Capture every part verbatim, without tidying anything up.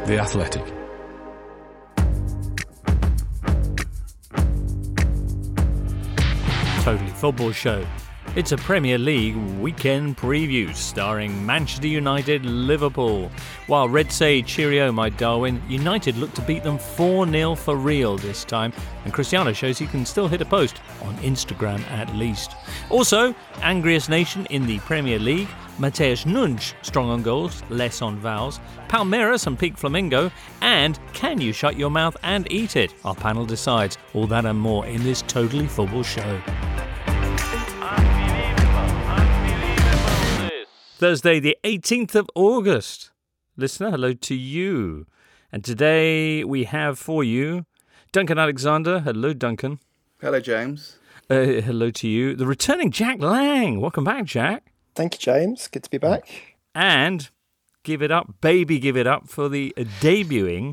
The Athletic. Totally Football Show. It's a Premier League weekend preview starring Manchester United, Liverpool. While Red say cheerio, my Darwin, United look to beat them four nil for real this time, and Cristiano shows he can still hit a post on Instagram at least. Also, Angriest Nation in the Premier League, Mateus Nunes strong on goals, less on vowels, Palmeiras and Peak Flamingo, and Can You Shut Your Mouth and Eat It? Our panel decides. All that and more in this Totally Football Show. Thursday, the eighteenth of August. Listener, hello to you. And today we have for you Duncan Alexander. Hello, Duncan. Hello, James. Uh, hello to you. The returning Jack Lang. Welcome back, Jack. Thank you, James. Good to be back. And give it up, baby, give it up for the uh, debuting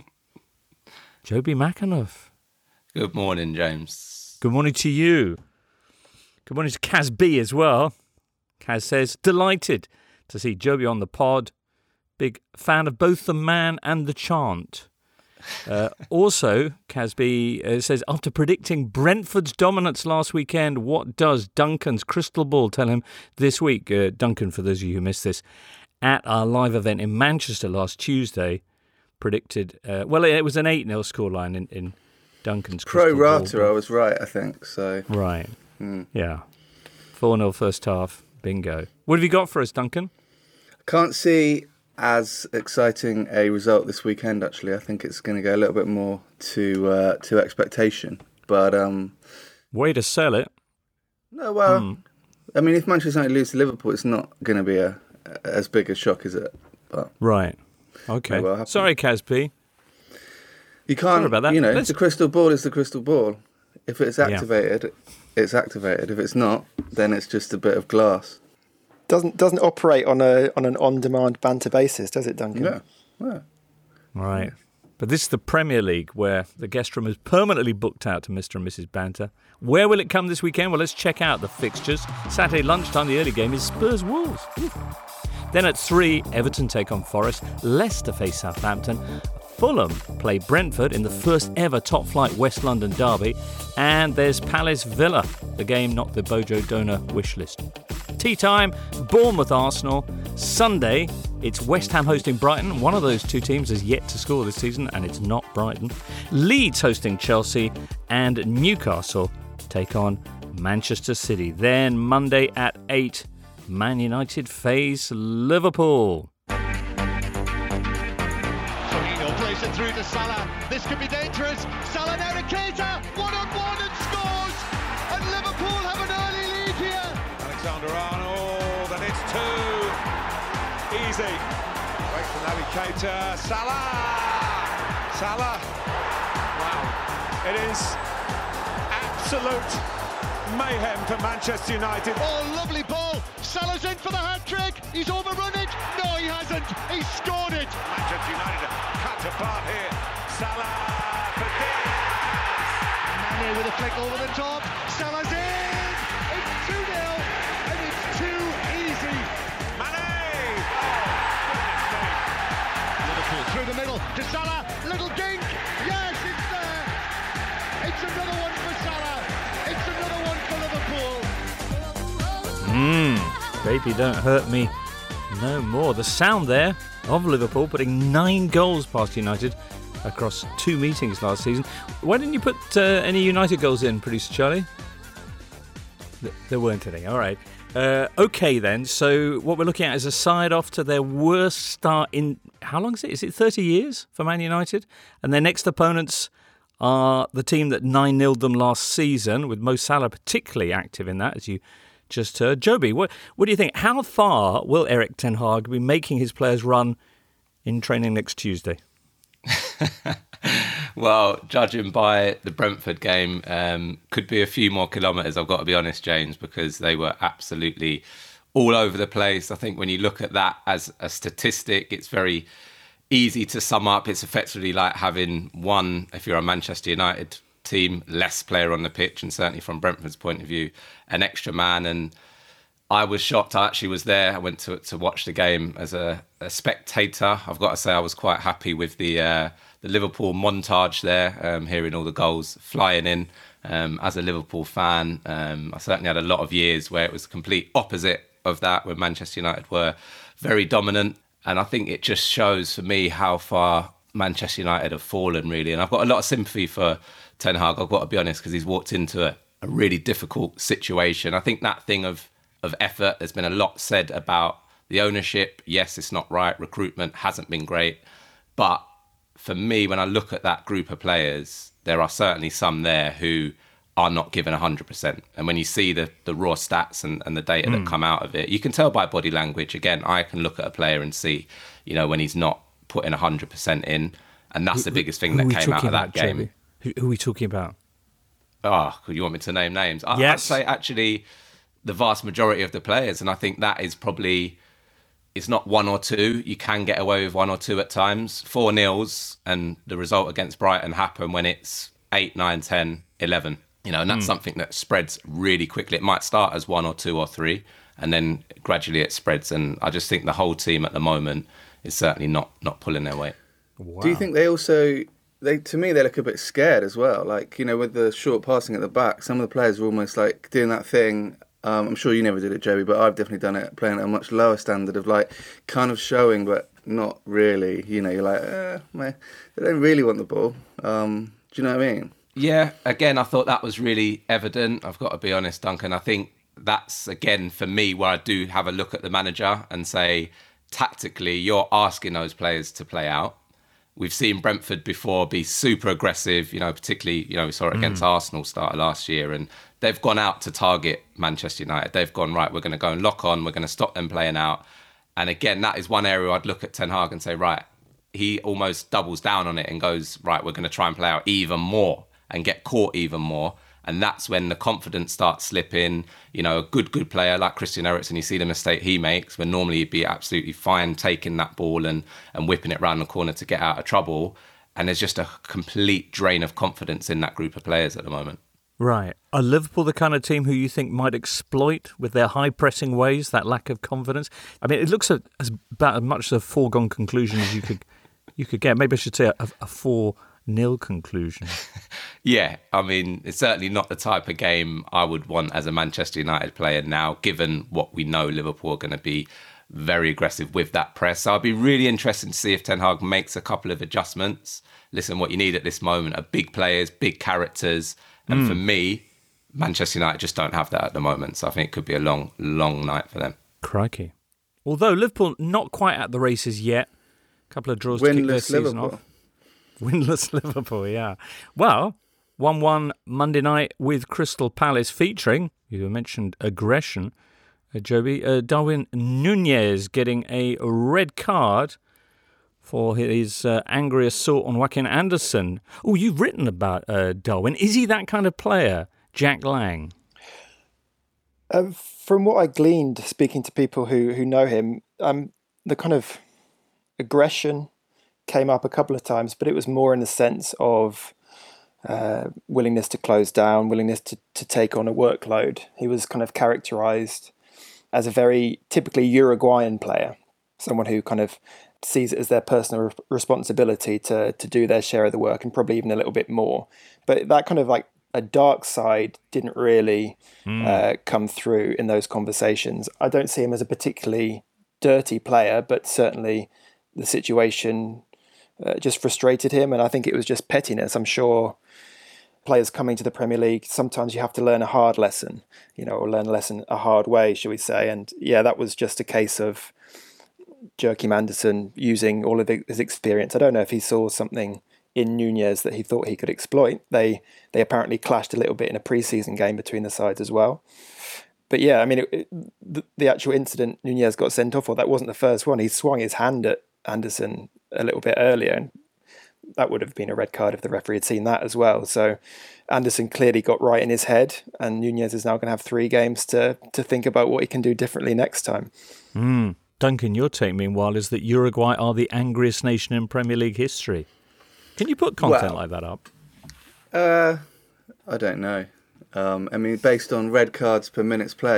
Joby McAnuff. Good morning, James. Good morning to you. Good morning to Kaz B as well. Kaz says, delighted to see Joby on the pod. Big fan of both the man and the chant. Uh, also, Casby uh, says, after predicting Brentford's dominance last weekend, what does Duncan's crystal ball tell him this week? Uh, Duncan, for those of you who missed this, at our live event in Manchester last Tuesday, predicted, uh, well, it was an eight nil scoreline in, in Duncan's crystal Pro ball. rata, I was right, I think. So Right. Mm. Yeah. four nil first half. Bingo. What have you got for us, Duncan? I can't see as exciting a result this weekend, actually. I think it's going to go a little bit more to uh, to expectation. But um, way to sell it. No, well, hmm. I mean, if Manchester United lose to Liverpool, it's not going to be a, as big a shock, is it? But right. Okay. Well Sorry, Casby. You can't. Sorry about that. You know, Let's... the crystal ball is the crystal ball. If it's activated, yeah. it's activated. If it's not, then it's just a bit of glass. Doesn't doesn't operate on a on an on-demand banter basis, does it, Duncan? Yeah. yeah. Right. But this is the Premier League where the guest room is permanently booked out to Mister and Missus Banter. Where will it come this weekend? Well, let's check out the fixtures. Saturday lunchtime, the early game is Spurs-Wolves. Then at three, Everton take on Forest. Leicester face Southampton. Fulham play Brentford in the first ever top-flight West London derby. And there's Palace Villa, the game not the Bojo Donor wish list. Tea time, Bournemouth Arsenal. Sunday, it's West Ham hosting Brighton. One of those two teams has yet to score this season, and it's not Brighton. Leeds hosting Chelsea, and Newcastle take on Manchester City. Then Monday at eight, Man United face Liverpool. Firmino plays it through to Salah. This could be dangerous. Salah now to Keita. One on one and scores. And Liverpool have an early lead here. Alexander Arnold, and it's two. Easy. Wait for Naby Keita. Salah. Salah. Wow. It is absolute mayhem for Manchester United. Oh, lovely ball. Salah's in for the hat-trick. He's overrun it. No, he hasn't. He scored it. Manchester United cut apart here. Salah for Diaz. Mane with a flick over the top. Salah's in. It's two nil. And it's too easy. Mane. Oh, Liverpool through the middle to Salah. Little dink. Yes, it's there. It's another one for Salah. It's another one for Liverpool. Mmm, baby, don't hurt me no more. The sound there of Liverpool putting nine goals past United across two meetings last season. Why didn't you put uh, any United goals in, producer Charlie? There weren't any. All right. Uh, okay, then. So what we're looking at is a side off to their worst start in, how long is it? Is it thirty years for Man United? And their next opponents are the team that nine nilled them last season, with Mo Salah particularly active in that, as you just heard. Joby, what, what do you think? How far will Erik ten Hag be making his players run in training next Tuesday? Well, judging by the Brentford game, um, could be a few more kilometres, I've got to be honest, James, because they were absolutely all over the place. I think when you look at that as a statistic, it's very easy to sum up. It's effectively like having one, if you're a Manchester United team, less player on the pitch, and certainly from Brentford's point of view, an extra man. And I was shocked. I actually was there. I went to to watch the game as a, a spectator. I've got to say I was quite happy with the uh, the Liverpool montage there, um, hearing all the goals flying in. Um, as a Liverpool fan, um, I certainly had a lot of years where it was the complete opposite of that, where Manchester United were very dominant. And I think it just shows for me how far Manchester United have fallen, really. And I've got a lot of sympathy for Ten Hag, I've got to be honest, because he's walked into a, a really difficult situation. I think that thing of, of effort, there's been a lot said about the ownership. Yes, it's not right. Recruitment hasn't been great. But for me, when I look at that group of players, there are certainly some there who are not given one hundred percent. And when you see the, the raw stats and, and the data mm. that come out of it, you can tell by body language. Again, I can look at a player and see, you know, when he's not putting one hundred percent in. And that's who, the biggest thing that came out of that game. Jamie? Who, who are we talking about? Oh, you want me to name names? I, yes. I'd say actually the vast majority of the players. And I think that is probably... It's not one or two. You can get away with one or two at times. Four nils, and the result against Brighton happened when it's eight, nine, ten, eleven. You know, and that's mm. something that spreads really quickly. It might start as one or two or three, and then gradually it spreads. And I just think the whole team at the moment is certainly not not pulling their weight. Wow. Do you think they also... They, to me, they look a bit scared as well. Like, you know, with the short passing at the back, some of the players are almost like doing that thing... Um, I'm sure you never did it, Joey, but I've definitely done it, playing at a much lower standard of like kind of showing, but not really. You know, you're like, eh, man, they don't really want the ball. Um, do you know what I mean? Yeah, again, I thought that was really evident. I've got to be honest, Duncan. I think that's, again, for me, where I do have a look at the manager and say, tactically, you're asking those players to play out. We've seen Brentford before be super aggressive, you know, particularly, you know, we saw it against mm. Arsenal start last year, and they've gone out to target Manchester United. They've gone, right, we're going to go and lock on, we're going to stop them playing out. And again, that is one area I'd look at Ten Hag and say, right, he almost doubles down on it and goes, right, we're going to try and play out even more and get caught even more. And that's when the confidence starts slipping. You know, a good, good player like Christian Eriksen, you see the mistake he makes, when normally he'd be absolutely fine taking that ball and, and whipping it around the corner to get out of trouble. And there's just a complete drain of confidence in that group of players at the moment. Right. Are Liverpool the kind of team who you think might exploit, with their high-pressing ways, that lack of confidence? I mean, it looks as about as much a foregone conclusion as you could you could get. Maybe I should say a, a four nil conclusion. Yeah, I mean, it's certainly not the type of game I would want as a Manchester United player now, given what we know Liverpool are going to be very aggressive with that press. So I'd be really interested to see if Ten Hag makes a couple of adjustments. Listen, what you need at this moment are big players, big characters. And mm. for me, Manchester United just don't have that at the moment. So I think it could be a long, long night for them. Crikey. Although Liverpool not quite at the races yet. A couple of draws Winless to kick their season Liverpool. off. Winless Liverpool, yeah. Well, one one Monday night with Crystal Palace featuring, you mentioned aggression, uh, Joby, uh, Darwin Nunez getting a red card for his uh, angry assault on Joaquin Anderson. Oh, you've written about uh, Darwin. Is he that kind of player, Jack Lang? Um, from what I gleaned speaking to people who, who know him, um, the kind of aggression came up a couple of times, but it was more in the sense of uh, willingness to close down, willingness to, to take on a workload. He was kind of characterised as a very typically Uruguayan player, someone who kind of sees it as their personal re- responsibility to to do their share of the work and probably even a little bit more. But that kind of like a dark side didn't really mm. uh, come through in those conversations. I don't see him as a particularly dirty player, but certainly the situation uh, just frustrated him, and I think it was just pettiness. I'm sure players coming to the Premier League, sometimes you have to learn a hard lesson, you know, or learn a lesson a hard way, shall we say. And yeah, that was just a case of Joachim Anderson using all of his experience. I don't know if he saw something in Nunez that he thought he could exploit. They they apparently clashed a little bit in a pre-season game between the sides as well. But yeah, I mean, it, it, the, the actual incident Nunez got sent off for, that wasn't the first one. He swung his hand at Anderson a little bit earlier, and that would have been a red card if the referee had seen that as well. So Anderson clearly got right in his head, and Nunez is now going to have three games to to think about what he can do differently next time. Mm. Duncan, your take, meanwhile, is that Uruguay are the angriest nation in Premier League history. Can you put content well, like that up? Uh, I don't know. Um, I mean, based on red cards per minutes played,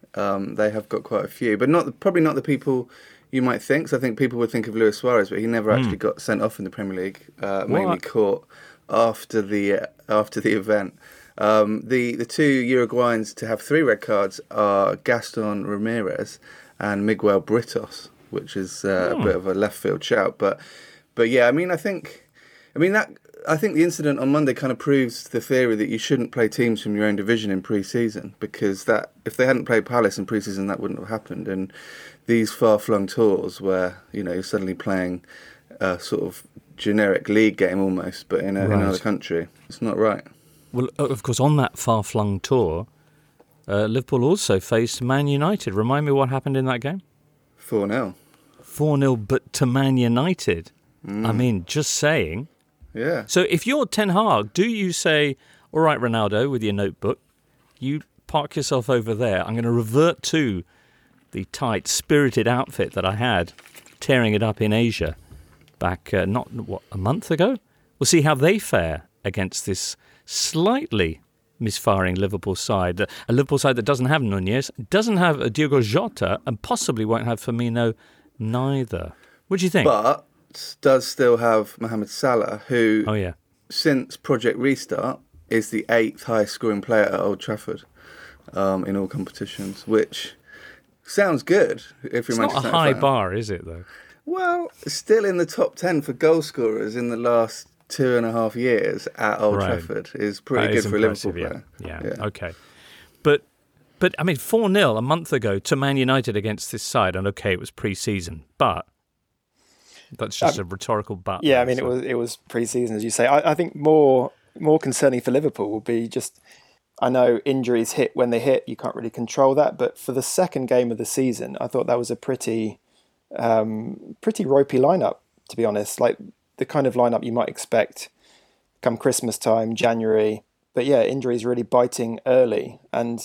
Um, they have got quite a few, but not the, probably not the people you might think. So I think people would think of Luis Suarez, but he never actually mm. got sent off in the Premier League, uh, mainly caught after the uh, after the event. Um, the the two Uruguayans to have three red cards are Gaston Ramirez and Miguel Britos, which is uh, oh. a bit of a left field shout. But but yeah, I mean, I think, I mean that I think the incident on Monday kind of proves the theory that you shouldn't play teams from your own division in pre-season, because that if they hadn't played Palace in pre-season, that wouldn't have happened. And these far-flung tours where you know you're suddenly playing a sort of generic league game almost, but in, a, right. in another country, it's not right. Well, of course, on that far-flung tour, uh, Liverpool also faced Man United. Remind me what happened in that game? four nil. four nil, but to Man United. Mm. I mean, just saying. Yeah. So if you're Ten Hag, do you say, all right, Ronaldo, with your notebook, you park yourself over there. I'm going to revert to the tight, spirited outfit that I had, tearing it up in Asia back, uh, not, what, a month ago? We'll see how they fare against this slightly misfiring Liverpool side. A Liverpool side that doesn't have Nunez, doesn't have a Diogo Jota, and possibly won't have Firmino neither. What do you think? But does still have Mohamed Salah, who, oh, yeah. since Project Restart, is the eighth highest scoring player at Old Trafford um, in all competitions, which sounds good if you're It's Manchester not a high fan. bar, is it, though? Well, still in the top ten for goal scorers in the last two and a half years at Old right. Trafford is pretty that good is for a Liverpool yeah. player. Yeah. Yeah. okay. But, but I mean, four nil a month ago to Man United against this side, and okay, it was pre-season, but that's just um, a rhetorical but. Yeah, I mean, so. it was it was pre-season, as you say. I, I think more more concerning for Liverpool will be just, I know injuries hit when they hit, you can't really control that, but for the second game of the season, I thought that was a pretty, um, pretty ropey lineup, to be honest. Like, the kind of lineup you might expect come Christmas time, January. But yeah, injuries really biting early. And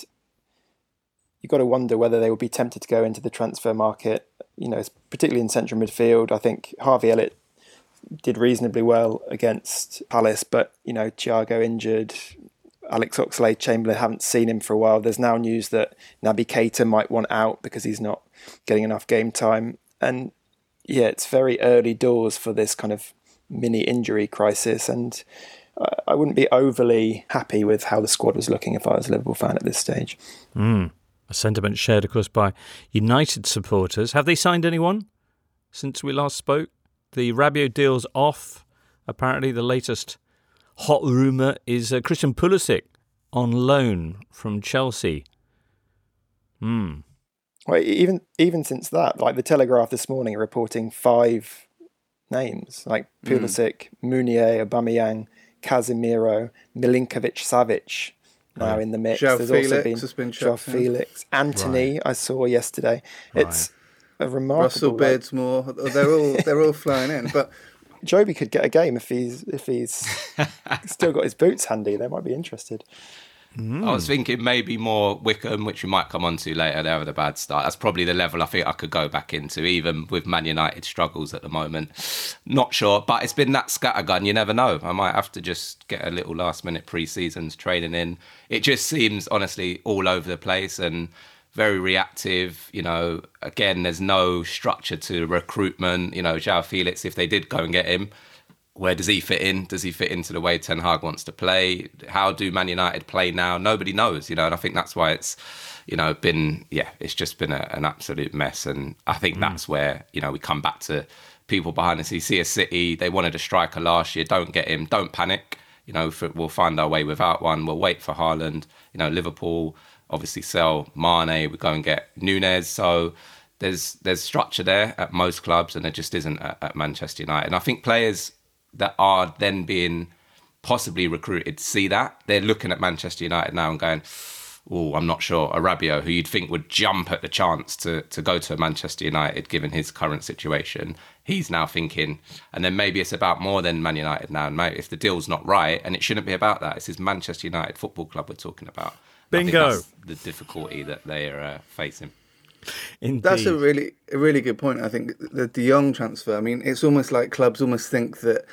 you've got to wonder whether they will be tempted to go into the transfer market, you know, particularly in central midfield. I think Harvey Elliott did reasonably well against Palace, but, you know, Thiago injured, Alex Oxlade-Chamberlain, haven't seen him for a while. There's now news that Naby Keita might want out because he's not getting enough game time. And yeah, it's very early doors for this kind of mini injury crisis, and I wouldn't be overly happy with how the squad was looking if I was a Liverpool fan at this stage. Mm. A sentiment shared, of course, by United supporters. Have they signed anyone since we last spoke? The Rabiot deal's off. Apparently, the latest hot rumour is uh, Christian Pulisic on loan from Chelsea. Hmm. Well, even even since that, like the Telegraph this morning are reporting five names, like Pulisic, mm. Meunier, Aubameyang, Casemiro, Milinkovic-Savic now right. in the mix. João There's Felix also been has been João Felix, Anthony. Right. I saw yesterday. Right. It's a remarkable. Russell like, Beardsmore. They're all they're all flying in, but. Joby could get a game if he's if he's still got his boots handy. They might be interested. Mm. I was thinking maybe more Wickham, which we might come on to later. They had a bad start. That's probably the level I think I could go back into, even with Man United struggles at the moment. Not sure, but it's been that scattergun. You never know. I might have to just get a little last-minute pre-seasons training in. It just seems, honestly, all over the place and very reactive. You know, again, there's no structure to recruitment. You know, João Felix, if they did go and get him, where does he fit in? Does he fit into the way Ten Hag wants to play? How do Man United play now? Nobody knows, you know, and I think that's why it's, you know, been, yeah, it's just been a, an absolute mess. And I think mm. that's where, you know, we come back to people behind the scenes. You see a City, they wanted a striker last year, don't get him, don't panic. You know, for, we'll find our way without one. We'll wait for Haaland. You know, Liverpool obviously sell Mane, we go and get Nunez. So there's there's structure there at most clubs, and there just isn't at, at Manchester United. And I think players that are then being possibly recruited see that. They're looking at Manchester United now and going, oh, I'm not sure. A Rabiot, who you'd think would jump at the chance to, to go to Manchester United given his current situation, he's now thinking, and then maybe it's about more than Man United now. And maybe if the deal's not right, and it shouldn't be about that, it's his Manchester United Football Club we're talking about. Bingo. I think that's the difficulty that they are uh, facing. Indeed. That's a really a really good point. I think the De Jong transfer, I mean, it's almost like clubs almost think that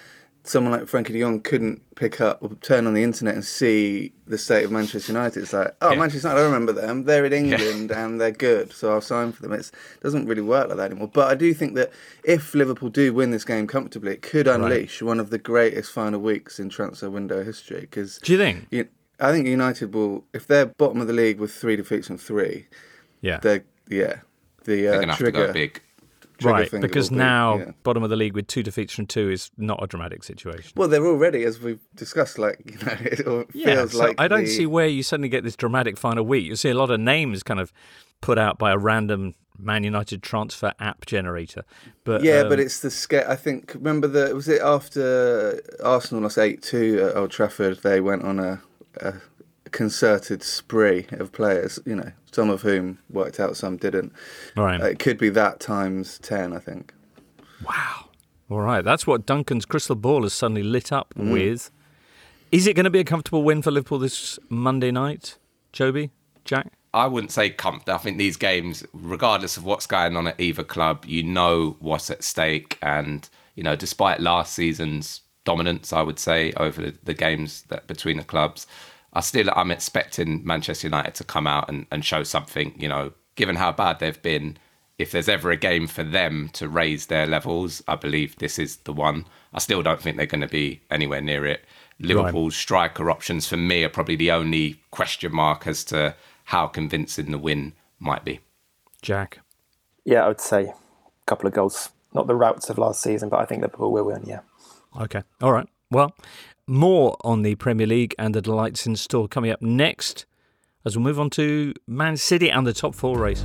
someone like Frankie de Jong couldn't pick up or turn on the internet and see the state of Manchester United. It's like, oh, yeah. Manchester United, I remember them. They're in England yeah. and they're good, so I'll sign for them. It doesn't really work like that anymore. But I do think that if Liverpool do win this game comfortably, it could unleash right. one of the greatest final weeks in transfer window history. Cause do you think? You, I think United will, if they're bottom of the league with three defeats from three, yeah, they're, yeah, the uh, they're gonna trigger. Have to go big. Right, because be, now yeah. bottom of the league with two defeats from two is not a dramatic situation. Well, they're already, as we've discussed, like, you know, it all yeah, feels so like I don't the... see where you suddenly get this dramatic final week. You see a lot of names kind of put out by a random Man United transfer app generator. But Yeah, um, but it's the scare. I think, remember, the was it after Arsenal lost eight two at Old Trafford, they went on a, a concerted spree of players, you know, some of whom worked out, some didn't. Right. Uh, it could be that times ten, I think. Wow. All right. That's what Duncan's crystal ball has suddenly lit up Mm. with. Is it going to be a comfortable win for Liverpool this Monday night, Joby, Jack? I wouldn't say comfortable. I think these games, regardless of what's going on at either club, you know what's at stake. And, you know, despite last season's dominance, I would say, over the, the games that between the clubs, I still, I'm expecting Manchester United to come out and, and show something, you know, given how bad they've been. If there's ever a game for them to raise their levels, I believe this is the one. I still don't think they're going to be anywhere near it. Liverpool's right. striker options for me are probably the only question mark as to how convincing the win might be. Jack? Yeah, I would say a couple of goals. Not the routes of last season, but I think Liverpool will win, yeah. Okay. All right. Well, more on the Premier League and the delights in store coming up next as we move on to Man City and the top four race.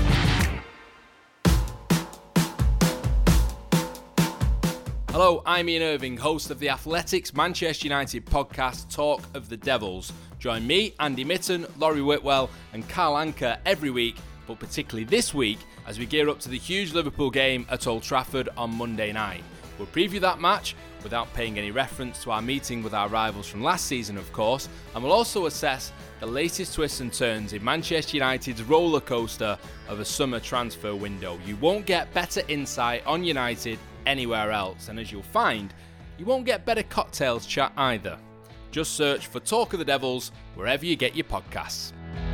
Hello, I'm Ian Irving, host of the Athletics Manchester United podcast Talk of the Devils. Join me, Andy Mitten, Laurie Whitwell and Carl Anker every week, but particularly this week as we gear up to the huge Liverpool game at Old Trafford on Monday night. We'll preview that match without paying any reference to our meeting with our rivals from last season, of course, and we'll also assess the latest twists and turns in Manchester United's roller coaster of a summer transfer window. You won't get better insight on United anywhere else, and as you'll find, you won't get better cocktails chat either. Just search for Talk of the Devils wherever you get your podcasts.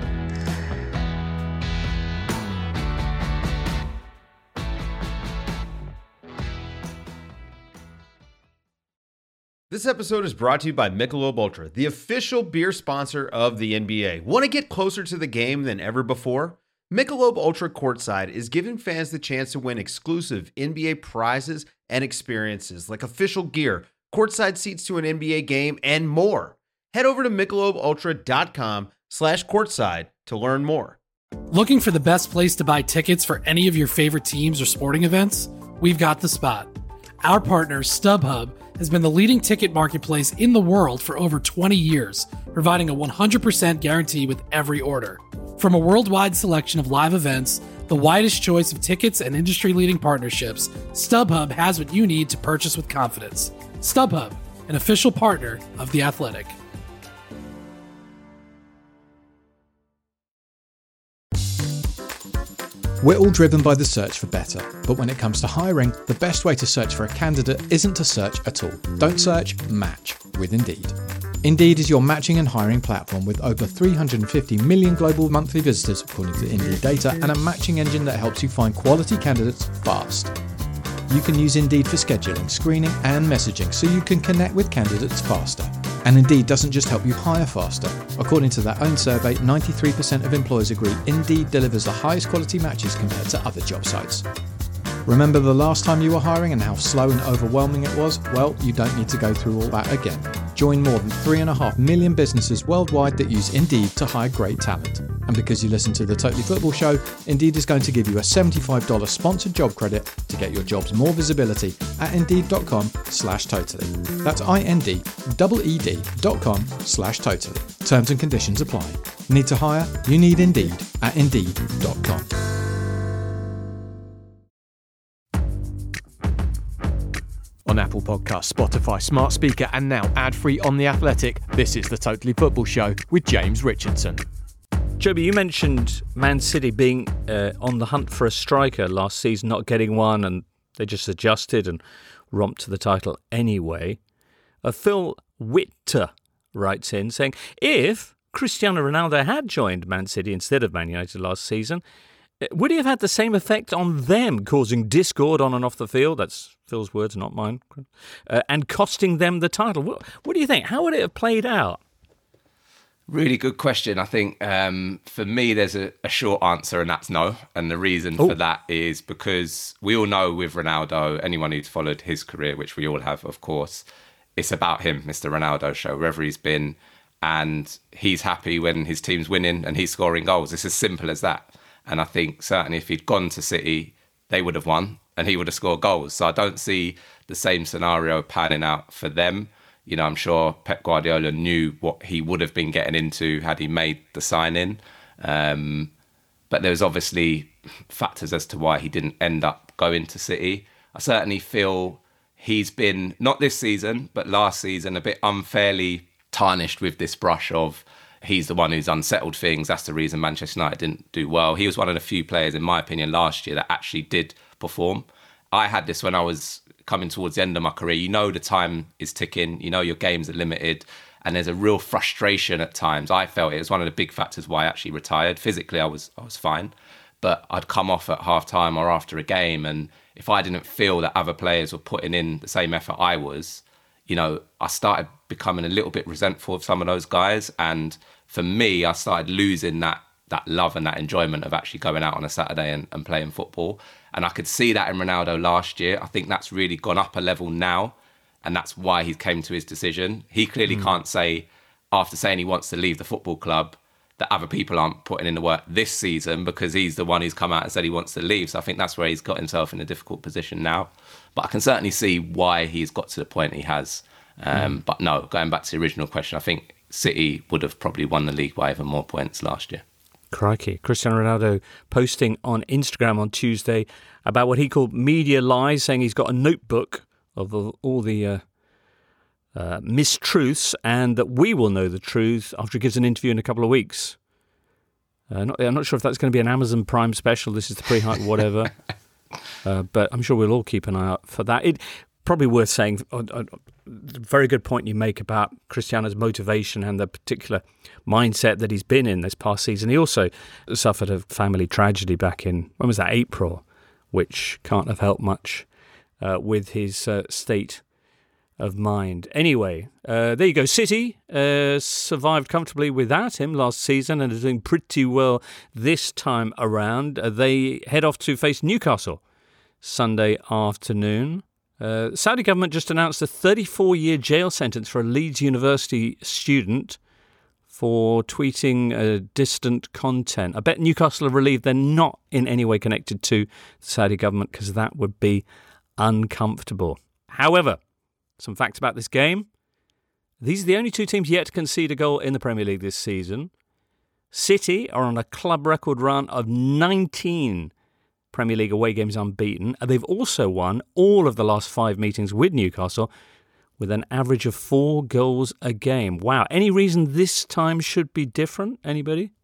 This episode is brought to you by Michelob Ultra, the official beer sponsor of the N B A. Want to get closer to the game than ever before? Michelob Ultra Courtside is giving fans the chance to win exclusive N B A prizes and experiences like official gear, courtside seats to an N B A game, and more. Head over to michelobultra.com slash courtside to learn more. Looking for the best place to buy tickets for any of your favorite teams or sporting events? We've got the spot. Our partner, StubHub, has been the leading ticket marketplace in the world for over twenty years, providing a one hundred percent guarantee with every order. From a worldwide selection of live events, the widest choice of tickets and industry-leading partnerships, StubHub has what you need to purchase with confidence. StubHub, an official partner of The Athletic. We're all driven by the search for better, but when it comes to hiring, the best way to search for a candidate isn't to search at all. Don't search, match with Indeed. Indeed is your matching and hiring platform with over three hundred fifty million global monthly visitors according to Indeed data, and a matching engine that helps you find quality candidates fast. You can use Indeed for scheduling, screening and messaging so you can connect with candidates faster. And Indeed doesn't just help you hire faster. According to their own survey, ninety-three percent of employers agree Indeed delivers the highest quality matches compared to other job sites. Remember the last time you were hiring and how slow and overwhelming it was? Well, you don't need to go through all that again. Join more than three and a half million businesses worldwide that use Indeed to hire great talent. And because you listen to the Totally Football Show, Indeed is going to give you a seventy-five dollars sponsored job credit to get your jobs more visibility at indeed.com slash totally. That's I-N-D-E-E-D dot com slash totally. Terms and conditions apply. Need to hire? You need Indeed at indeed dot com. On Apple Podcasts, Spotify, Smart Speaker, and now ad-free on The Athletic, this is the Totally Football Show with James Richardson. Joby, you mentioned Man City being uh, on the hunt for a striker last season, not getting one, and they just adjusted and romped to the title anyway. Uh, Phil Witter writes in saying, if Cristiano Ronaldo had joined Man City instead of Man United last season, would he have had the same effect on them, causing discord on and off the field? That's Phil's words, not mine. Uh, and costing them the title. What, what do you think? How would it have played out? Really good question. I think um, for me, there's a, a short answer, and that's no. And the reason Ooh. for that is because we all know with Ronaldo, anyone who's followed his career, which we all have, of course, it's about him, Mister Ronaldo show, wherever he's been. And he's happy when his team's winning and he's scoring goals. It's as simple as that. And I think certainly if he'd gone to City, they would have won and he would have scored goals. So I don't see the same scenario panning out for them. You know, I'm sure Pep Guardiola knew what he would have been getting into had he made the sign-in. Um, but there's obviously factors as to why he didn't end up going to City. I certainly feel he's been, not this season, but last season, a bit unfairly tarnished with this brush of he's the one who's unsettled things. That's the reason Manchester United didn't do well. He was one of the few players, in my opinion, last year that actually did perform. I had this when I was coming towards the end of my career. You know the time is ticking. You know your games are limited. And there's a real frustration at times. I felt it was one of the big factors why I actually retired. Physically, I was I was fine. But I'd come off at half-time or after a game, and if I didn't feel that other players were putting in the same effort I was, you know, I started becoming a little bit resentful of some of those guys. And for me, I started losing that that love and that enjoyment of actually going out on a Saturday and, and playing football. And I could see that in Ronaldo last year. I think that's really gone up a level now. And that's why he came to his decision. He clearly mm. can't say, after saying he wants to leave the football club, that other people aren't putting in the work this season because he's the one who's come out and said he wants to leave. So I think that's where he's got himself in a difficult position now. But I can certainly see why he's got to the point he has. Um, mm. But no, going back to the original question, I think City would have probably won the league by even more points last year. Crikey. Cristiano Ronaldo posting on Instagram on Tuesday about what he called media lies, saying he's got a notebook of the, all the uh, uh, mistruths and that we will know the truth after he gives an interview in a couple of weeks. Uh, not, I'm not sure if that's going to be an Amazon Prime special. This is the pre-hype, whatever. uh, but I'm sure we'll all keep an eye out for that. It probably worth saying, uh, uh, very good point you make about Cristiano's motivation and the particular mindset that he's been in this past season. He also suffered a family tragedy back in, when was that, April, which can't have helped much uh, with his uh, state of mind. Anyway, uh, there you go. City uh, survived comfortably without him last season and are doing pretty well this time around. Uh, they head off to face Newcastle Sunday afternoon. Uh, Saudi government just announced a thirty-four year jail sentence for a Leeds University student for tweeting uh, distant content. I bet Newcastle are relieved they're not in any way connected to the Saudi government because that would be uncomfortable. However, some facts about this game. These are the only two teams yet to concede a goal in the Premier League this season. City are on a club record run of nineteen Premier League away games unbeaten. They've also won all of the last five meetings with Newcastle with an average of four goals a game. Wow. Any reason this time should be different? Anybody?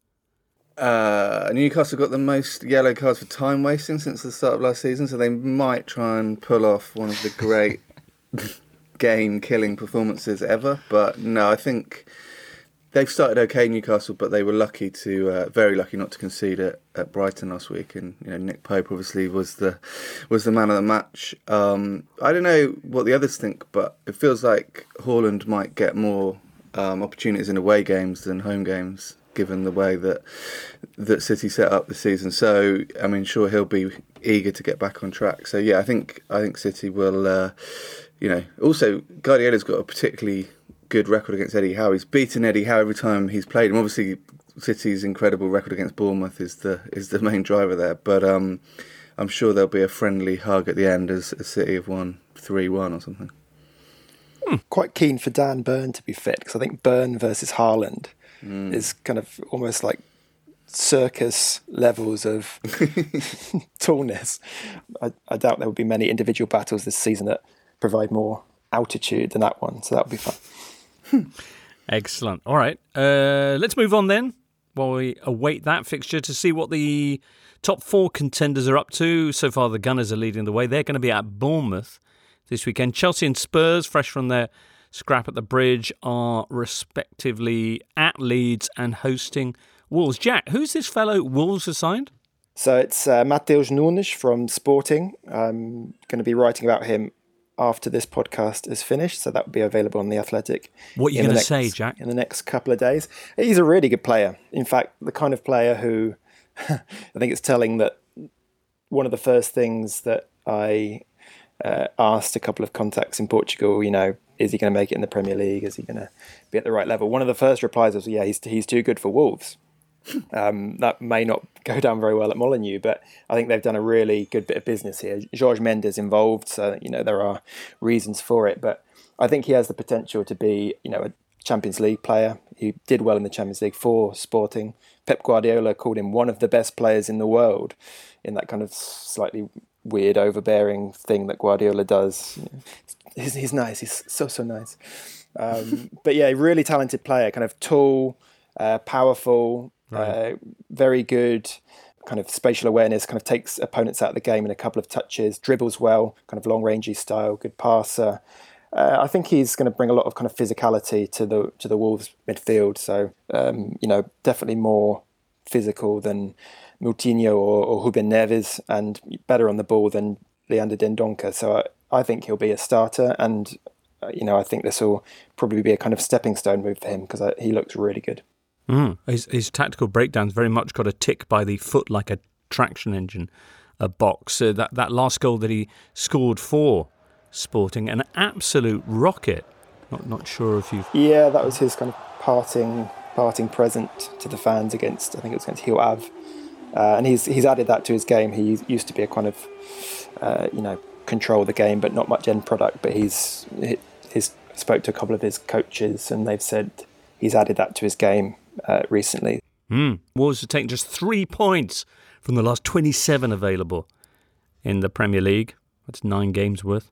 Uh, Newcastle got the most yellow cards for time wasting since the start of last season, so they might try and pull off one of the great game-killing performances ever. But no, I think they've started okay, Newcastle, but they were lucky to, uh, very lucky not to concede at, at Brighton last week. And you know, Nick Pope obviously was the was the man of the match. Um, I don't know what the others think, but it feels like Haaland might get more um, opportunities in away games than home games, given the way that that City set up the season. So I mean, sure, he'll be eager to get back on track. So yeah, I think I think City will. Uh, you know, also Guardiola's got a particularly good record against Eddie Howe. He's beaten Eddie Howe every time he's played him. Obviously, City's incredible record against Bournemouth is the is the main driver there. But um, I'm sure there'll be a friendly hug at the end as, as City have won three one or something. Hmm. Quite keen for Dan Burn to be fit, because I think Burn versus Haaland mm. is kind of almost like circus levels of tallness. I, I doubt there will be many individual battles this season that provide more altitude than that one, so that'll be fun. Excellent. All right, uh, let's move on then. while we await that fixture to see what the top four contenders are up to. So far, the Gunners are leading the way. They're going to be at Bournemouth this weekend. Chelsea and Spurs, fresh from their scrap at the Bridge, are respectively at Leeds and hosting Wolves. Jack, who's this fellow Wolves have signed? So it's uh, Mateusz Nunes from Sporting. I'm going to be writing about him after this podcast is finished, so that will be available on The Athletic. What are you going to say, Jack? In the next couple of days. He's a really good player. In fact, the kind of player who I think it's telling that one of the first things that I uh, asked a couple of contacts in Portugal, you know, is he going to make it in the Premier League? Is he going to be at the right level? One of the first replies was, yeah, he's he's too good for Wolves. Um, that may not go down very well at Molineux, but I think they've done a really good bit of business here. Jorge Mendes involved, so you know there are reasons for it. But I think he has the potential to be, you know, a Champions League player. He did well in the Champions League for Sporting. Pep Guardiola called him one of the best players in the world, in that kind of slightly weird, overbearing thing that Guardiola does. He's, he's nice. He's so so nice. Um, but yeah, really talented player. Kind of tall, uh, powerful. Right. Uh, very good kind of spatial awareness, kind of takes opponents out of the game in a couple of touches, dribbles well, kind of long-rangey style, good passer. Uh, I think he's going to bring a lot of kind of physicality to the to the Wolves midfield. So, um, you know, definitely more physical than Moutinho or, or Ruben Neves, and better on the ball than Leander Dendoncker. So I, I think he'll be a starter, and, uh, you know, I think this will probably be a kind of stepping stone move for him because he looks really good. Mm. His, his tactical breakdown's very much got a tick by the foot like a traction engine, a box. Uh, that, that last goal that he scored for Sporting, an absolute rocket. Not not sure if you've... Yeah, that was his kind of parting parting present to the fans against, I think it was against Rio Ave. Uh, and he's he's added that to his game. He used to be a kind of, uh, you know, control the game, but not much end product. But he's, he's spoke to a couple of his coaches and they've said he's added that to his game Uh, recently. Mm. Wolves have taken just three points from the last twenty-seven available in the Premier League. That's nine games worth.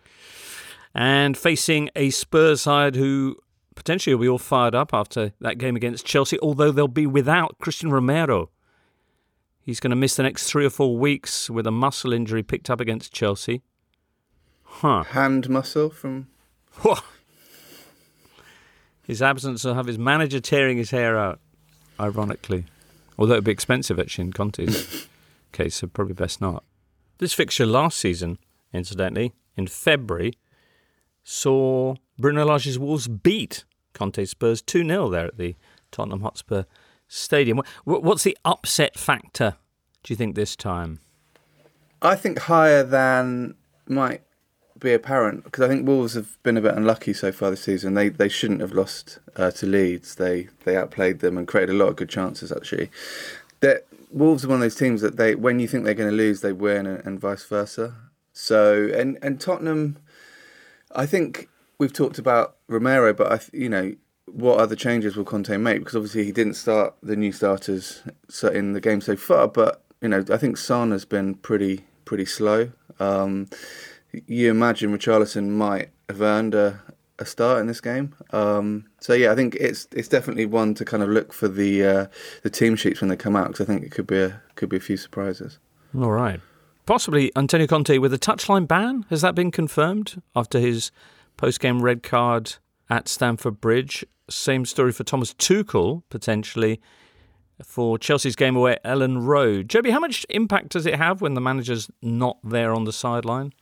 And facing a Spurs side who potentially will be all fired up after that game against Chelsea, although they'll be without Christian Romero. He's going to miss the next three or four weeks with a muscle injury picked up against Chelsea. Huh. Hand muscle from... His absence will have his manager tearing his hair out, ironically. Although it would be expensive, actually, in Conte's case, so probably best not. This fixture last season, incidentally, in February, saw Bruno Lage's Wolves beat Conte Spurs two nil there at the Tottenham Hotspur Stadium. What's the upset factor, do you think, this time? I think higher than might be apparent, because I think Wolves have been a bit unlucky so far this season. They they shouldn't have lost uh, to Leeds. They they outplayed them and created a lot of good chances, actually. That Wolves are one of those teams that they, when you think they're going to lose, they win, and, and vice versa. So and and Tottenham, I think we've talked about Romero, but I you know what other changes will Conte make? Because obviously he didn't start the new starters in the game so far, but you know I think Son has been pretty pretty slow. Um, You imagine Richarlison might have earned a, a start in this game. Um, so yeah, I think it's it's definitely one to kind of look for the uh, the team sheets when they come out, because I think it could be a could be a few surprises. All right, possibly Antonio Conte with a touchline ban. Has that been confirmed after his post-game red card at Stamford Bridge? Same story for Thomas Tuchel potentially for Chelsea's game away at Ellen Road. Joby, how much impact does it have when the manager's not there on the sideline?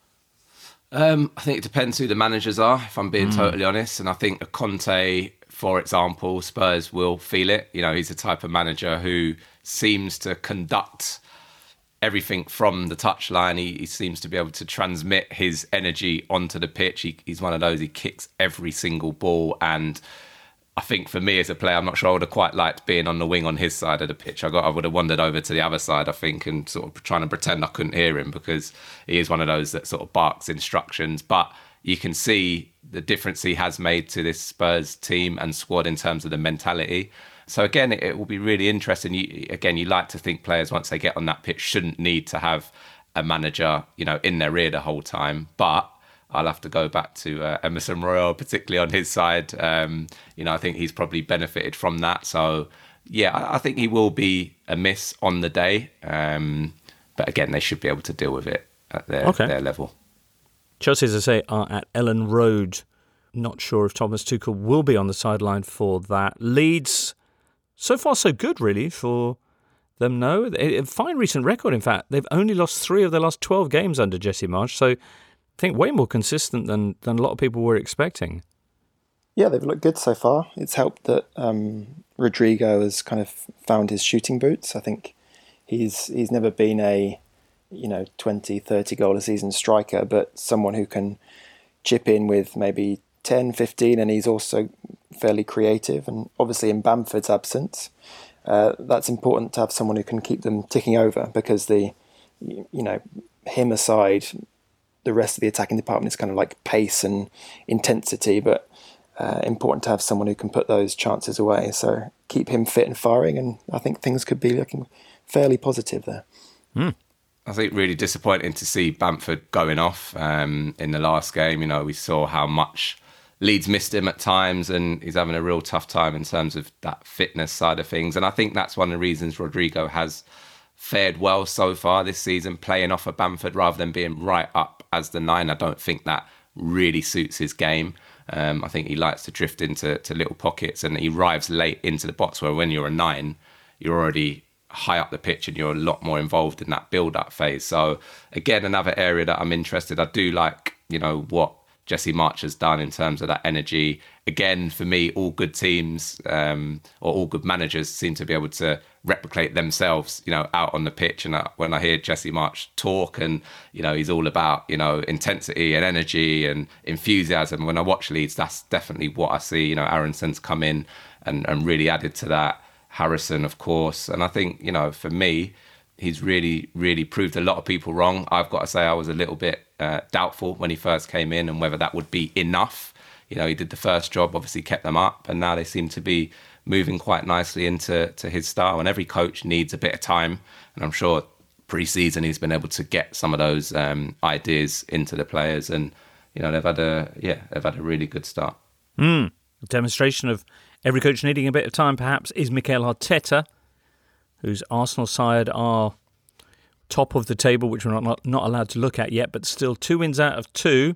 Um, I think it depends who the managers are, if I'm being mm. totally honest. And I think a Conte, for example, Spurs will feel it. You know, he's the type of manager who seems to conduct everything from the touchline. He, he seems to be able to transmit his energy onto the pitch. He, he's one of those, he kicks every single ball. And I think for me as a player, I'm not sure I would have quite liked being on the wing on his side of the pitch. I got, I would have wandered over to the other side, I think, and sort of trying to pretend I couldn't hear him, because he is one of those that sort of barks instructions. But you can see the difference he has made to this Spurs team and squad in terms of the mentality. So again, it, it will be really interesting. You, again, you like to think players, once they get on that pitch, shouldn't need to have a manager, you know, in their ear the whole time. But I'll have to go back to uh, Emerson Royal, particularly on his side. Um, you know, I think he's probably benefited from that. So yeah, I, I think he will be a miss on the day. Um, but again, they should be able to deal with it at their, okay. their level. Chelsea, as I say, are at Ellen Road. Not sure if Thomas Tuchel will be on the sideline for that. Leeds, so far so good, really, for them, no. A fine recent record, in fact. They've only lost three of their last twelve games under Jesse Marsch, so I think way more consistent than, than a lot of people were expecting. Yeah, they've looked good so far. It's helped that um, Rodrigo has kind of found his shooting boots. I think he's he's never been a, you know, twenty, thirty goal a season striker, but someone who can chip in with maybe ten, fifteen, and he's also fairly creative. And obviously in Bamford's absence, uh, that's important to have someone who can keep them ticking over, because the, you know, him aside, the rest of the attacking department is kind of like pace and intensity, but uh, important to have someone who can put those chances away. So keep him fit and firing, and I think things could be looking fairly positive there. Mm. I think really disappointing to see Bamford going off um, in the last game. You know, we saw how much Leeds missed him at times, and he's having a real tough time in terms of that fitness side of things. And I think that's one of the reasons Rodrigo has fared well so far this season, playing off of Bamford rather than being right up as the nine. I don't think that really suits his game. Um, I think he likes to drift into to little pockets, and he arrives late into the box, where when you're a nine, you're already high up the pitch and you're a lot more involved in that build-up phase. So again, another area that I'm interested. I do like, you know, what Jesse Marsch has done in terms of that energy. Again, for me, all good teams um, or all good managers seem to be able to replicate themselves, you know, out on the pitch. And I, when I hear Jesse Marsch talk, and, you know, he's all about, you know, intensity and energy and enthusiasm. When I watch Leeds, that's definitely what I see. You know, Aronson's come in and, and really added to that. Harrison, of course. And I think, you know, for me, he's really, really proved a lot of people wrong. I've got to say I was a little bit uh, doubtful when he first came in and whether that would be enough. You know, he did the first job, obviously kept them up, and now they seem to be moving quite nicely into to his style. And every coach needs a bit of time. And I'm sure pre-season he's been able to get some of those um, ideas into the players. And, you know, they've had a, yeah, they've had a really good start. Mm. A demonstration of every coach needing a bit of time, perhaps, is Mikel Arteta, whose Arsenal side are top of the table, which we're not, not, not allowed to look at yet, but still two wins out of two,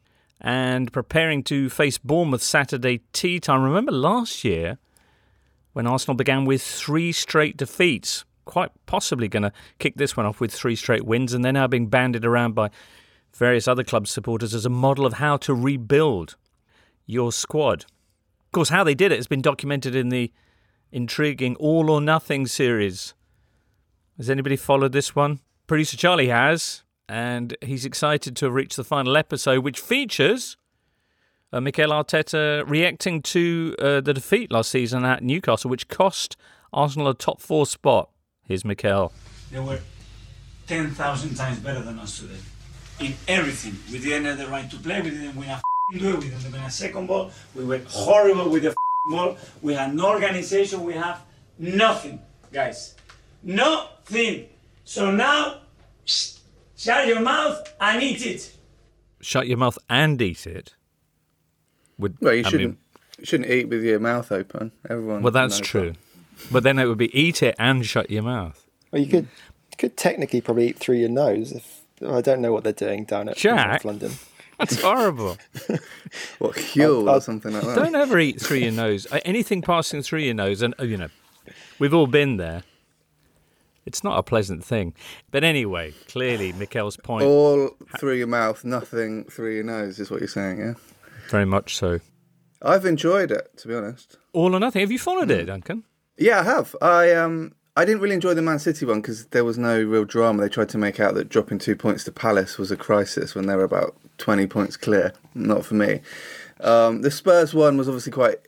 and preparing to face Bournemouth Saturday tea time. Remember last year when Arsenal began with three straight defeats, quite possibly going to kick this one off with three straight wins, and they're now being bandied around by various other club supporters as a model of how to rebuild your squad. Of course, how they did it has been documented in the intriguing All or Nothing series. Has anybody followed this one? Producer Charlie has, and he's excited to have reached the final episode, which features uh, Mikel Arteta reacting to uh, the defeat last season at Newcastle, which cost Arsenal a top four spot. Here's Mikel. They were ten thousand times better than us today. In everything. We didn't have the right to play, we didn't win a do it. We didn't win a second ball. We were horrible with the ball. We had no organization. We have nothing, guys. Nothing. So now, shut your mouth and eat it. Shut your mouth and eat it? Would, well, you I shouldn't, mean, you shouldn't eat with your mouth open. Everyone. Well, that's true. That. But then it would be eat it and shut your mouth. Well, you could you could technically probably eat through your nose. If I don't know what they're doing down at Jack, London. That's horrible. What, Huel or something like that? Don't ever eat through your nose. Anything passing through your nose, and you know, we've all been there. It's not a pleasant thing. But anyway, clearly, Mikel's point. All through your mouth, nothing through your nose is what you're saying, yeah? Very much so. I've enjoyed it, to be honest. All or Nothing. Have you followed mm. it, Duncan? Yeah, I have. I um. I didn't really enjoy the Man City one because there was no real drama. They tried to make out that dropping two points to Palace was a crisis when they were about twenty points clear. Not for me. Um, the Spurs one was obviously quite...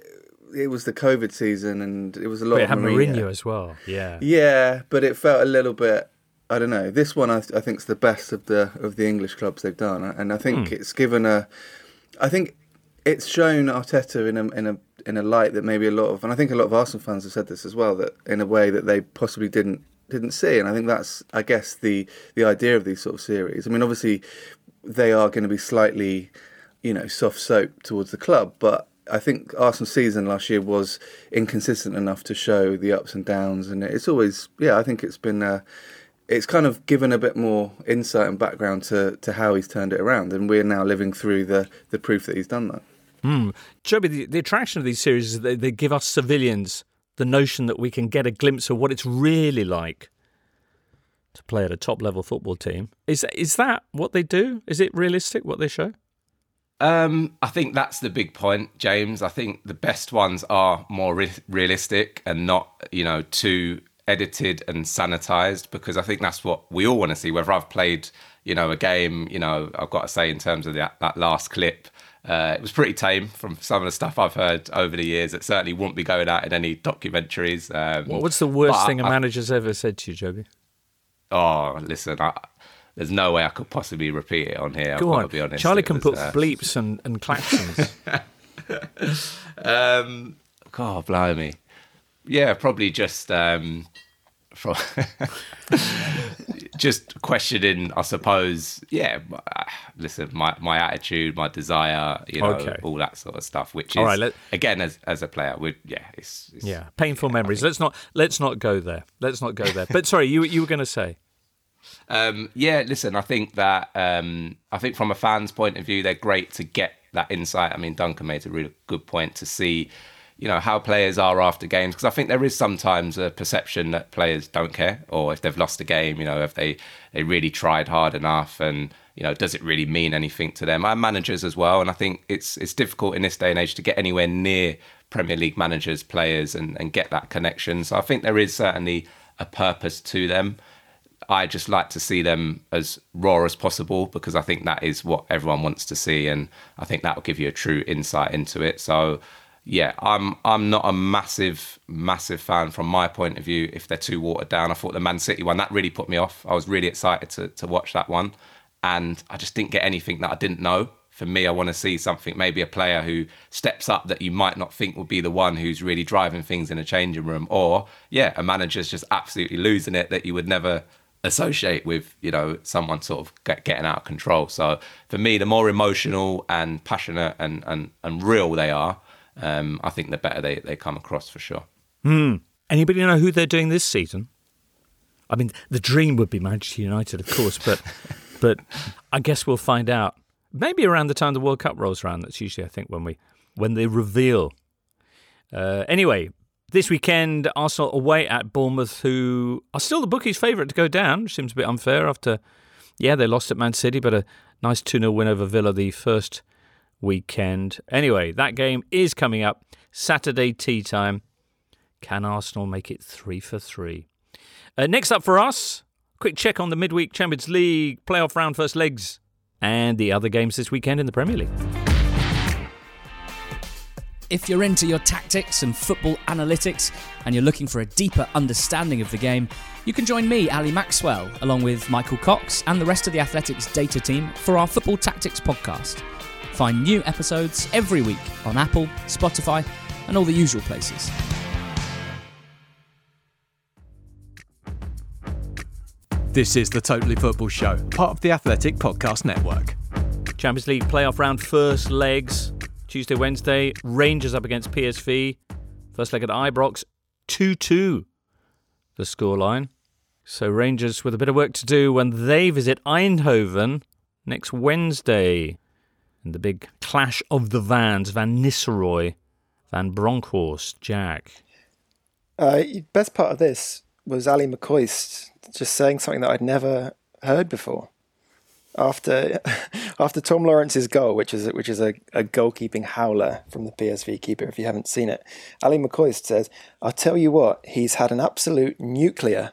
It was the COVID season and it was a lot but it of had Mourinho. Mourinho as well, yeah. Yeah, but it felt a little bit... I don't know. This one I, I think is the best of the of the English clubs they've done. And I think mm. it's given a... I think it's shown Arteta in a in a in a light that maybe a lot of, and I think a lot of Arsenal fans have said this as well, that in a way that they possibly didn't didn't see. And I think that's, I guess, the the idea of these sort of series. I mean, obviously they are going to be slightly, you know, soft soap towards the club, but I think Arsenal's season last year was inconsistent enough to show the ups and downs, and it's always, yeah, I think it's been, uh, it's kind of given a bit more insight and background to, to how he's turned it around, and we're now living through the, the proof that he's done that. Mm. Joby, the, the attraction of these series is they, they give us civilians the notion that we can get a glimpse of what it's really like to play at a top-level football team. Is is that what they do? Is it realistic, what they show? Um, I think that's the big point, James. I think the best ones are more re- realistic and not, you know, too edited and sanitized, because I think that's what we all want to see. Whether I've played, you know, a game, you know, I've got to say in terms of that, that last clip, uh, it was pretty tame from some of the stuff I've heard over the years. It certainly wouldn't be going out in any documentaries. Um, well, what's the worst thing a I, manager's ever said to you, Joby? Oh, listen, I... There's no way I could possibly repeat it on here. Go I've on. got to be honest. Charlie It can was, put uh... bleeps and, and claxons. um, God, blimey. Yeah, probably just um, from just questioning, I suppose. Yeah, listen, my, my attitude, my desire, you know, okay. all that sort of stuff. Which is, all right, let... again, as as a player, would yeah, it's, it's yeah, painful yeah, memories. think... Let's not let's not go there. Let's not go there. But sorry, you you were going to say. Um, yeah, listen, I think that um, I think from a fan's point of view, they're great to get that insight. I mean, Duncan made a really good point to see, you know, how players are after games, because I think there is sometimes a perception that players don't care, or if they've lost a game, you know, if they, they really tried hard enough, and, you know, does it really mean anything to them? And managers as well, and I think it's it's difficult in this day and age to get anywhere near Premier League managers, players, and, and get that connection. So I think there is certainly a purpose to them. I just like to see them as raw as possible, because I think that is what everyone wants to see, and I think that will give you a true insight into it. So, yeah, I'm I'm not a massive, massive fan from my point of view if they're too watered down. I thought the Man City one, that really put me off. I was really excited to, to watch that one, and I just didn't get anything that I didn't know. For me, I want to see something, maybe a player who steps up that you might not think would be the one who's really driving things in a changing room, or, yeah, a manager's just absolutely losing it that you would never associate with, you know, someone sort of get, getting out of control. So for me, the more emotional and passionate and and, and real they are, um, I think the better they, they come across, for sure. Hmm. Anybody know who they're doing this season? I mean, the dream would be Manchester United, of course, but but I guess we'll find out. Maybe around the time the World Cup rolls around. That's usually, I think, when we when they reveal. Uh, anyway, this weekend, Arsenal away at Bournemouth, who are still the bookies' favourite to go down, which seems a bit unfair after, yeah, they lost at Man City, but a nice two nil win over Villa the first weekend. Anyway, that game is coming up Saturday tea time. Can Arsenal make it three for three? Uh, next up for us, quick check on the midweek Champions League playoff round first legs and the other games this weekend in the Premier League. If you're into your tactics and football analytics and you're looking for a deeper understanding of the game, you can join me, Ali Maxwell, along with Michael Cox and the rest of the Athletics data team for our Football Tactics podcast. Find new episodes every week on Apple, Spotify, and all the usual places. This is the Totally Football Show, part of the Athletic Podcast Network. Champions League playoff round first legs. Tuesday, Wednesday, Rangers up against P S V. First leg at Ibrox, two two, the scoreline. So Rangers with a bit of work to do when they visit Eindhoven next Wednesday. And the big clash of the Vans, Van Nistelrooy, Van Bronckhorst, Jack. Uh, best part of this was Ali McCoist just saying something that I'd never heard before. After after Tom Lawrence's goal, which is which is a, a goalkeeping howler from the P S V keeper, if you haven't seen it, Ali McCoist says, "I'll tell you what, he's had an absolute nuclear."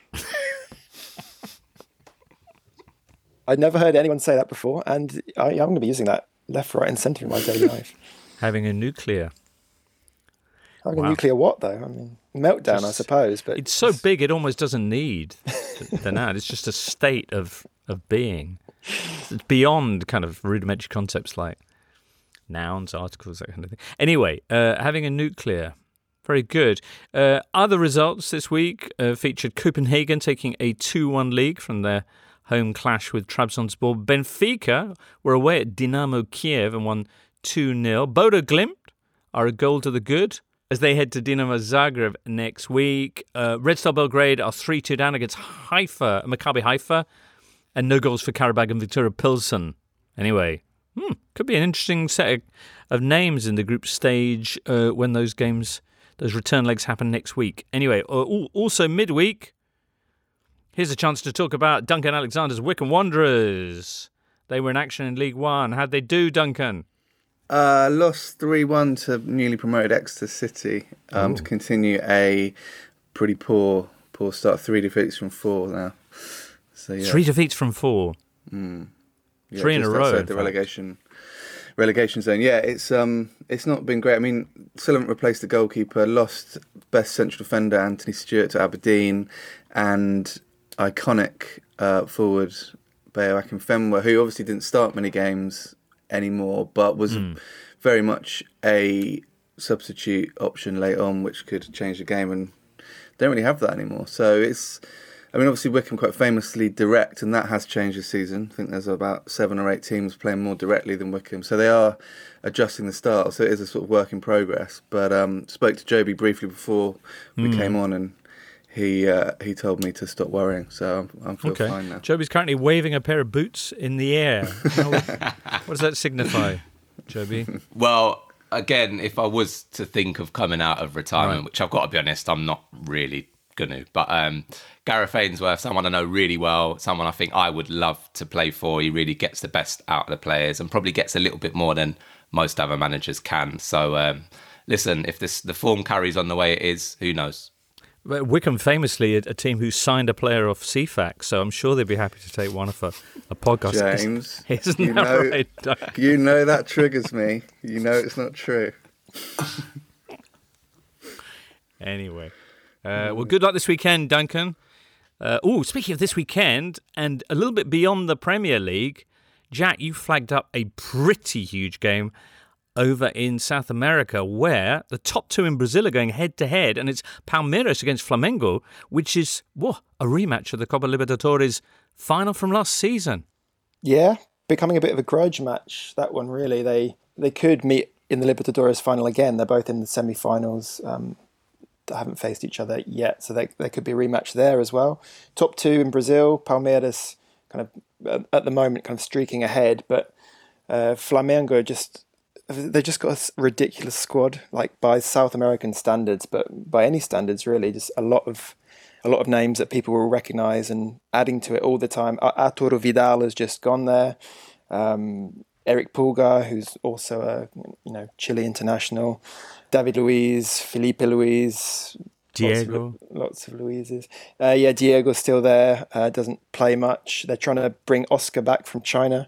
I'd never heard anyone say that before, and I, I'm going to be using that left, right, and centre in my daily life. Having a nuclear. Having Wow. a nuclear what, though? I mean, meltdown, Just- I suppose. But It's so big it almost doesn't need the, the noun. It's just a state of, of being. It's beyond kind of rudimentary concepts like nouns, articles, that kind of thing. Anyway, uh, having a nuclear. Very good. Uh, other results this week uh, featured Copenhagen taking a two one lead from their home clash with Trabzonspor. Benfica were away at Dynamo Kiev and won two nil. Bodo Glimt are a goal to the good as they head to Dinamo Zagreb next week. Uh, Red Star Belgrade are three two down against Haifa, Maccabi Haifa, and no goals for Karabag and Victoria Pilsen. Anyway, hmm, could be an interesting set of, of names in the group stage uh, when those games, those return legs happen next week. Anyway, uh, also midweek, here's a chance to talk about Duncan Alexander's Wycombe Wanderers. They were in action in League One. How'd they do, Duncan? Uh, lost three one to newly promoted Exeter City um, to continue a pretty poor poor start. Three defeats from four now. So, yeah. Three defeats from four? Mm. Yeah, Three in a row. The relegation relegation zone. Yeah, it's um, it's not been great. I mean, Sullivan replaced the goalkeeper, lost best central defender Anthony Stewart to Aberdeen, and iconic uh, forward Bayo Akinfenwa, who obviously didn't start many games anymore, but was mm. very much a substitute option late on, which could change the game, and don't really have that anymore. So it's, I mean, obviously Wycombe quite famously direct, and that has changed this season. I think there's about seven or eight teams playing more directly than Wycombe, so they are adjusting the style. So it is a sort of work in progress. But um, spoke to Joby briefly before we mm. came on, and he uh, he told me to stop worrying. So I'm, I'm feel okay. fine now. Joby's currently waving a pair of boots in the air. What does that signify, Joby? Well, again, if I was to think of coming out of retirement, Right. which I've got to be honest, I'm not really going to, but um, Gareth Ainsworth, someone I know really well, someone I think I would love to play for. He really gets the best out of the players and probably gets a little bit more than most other managers can. So, um, listen, if this the form carries on the way it is, who knows? But Wycombe famously a, a team who signed a player off C FAX, so I'm sure they'd be happy to take one off a, a podcast. James, Isn't you that know, right? you know that triggers me. You know it's not true. Anyway, uh, well, good luck this weekend, Duncan. Uh, oh, speaking of this weekend, and a little bit beyond the Premier League, Jack, you flagged up a pretty huge game over in South America, where the top two in Brazil are going head-to-head, and it's Palmeiras against Flamengo, which is whoa, a rematch of the Copa Libertadores final from last season. Yeah, becoming a bit of a grudge match, that one, really. They they could meet in the Libertadores final again. They're both in the semi-finals. Um, they haven't faced each other yet, so they, there could be a rematch there as well. Top two in Brazil, Palmeiras kind of, at the moment, kind of streaking ahead, but uh, Flamengo just... They've just got a ridiculous squad, like by South American standards, but by any standards really. Just a lot of, a lot of names that people will recognise and adding to it all the time. Arturo Vidal has just gone there. Um, Eric Pulgar, who's also a you know Chile international. David Luiz, Felipe Luiz, Diego, lots of, lots of Luizes. Uh, yeah, Diego's still there. Uh, doesn't play much. They're trying to bring Oscar back from China.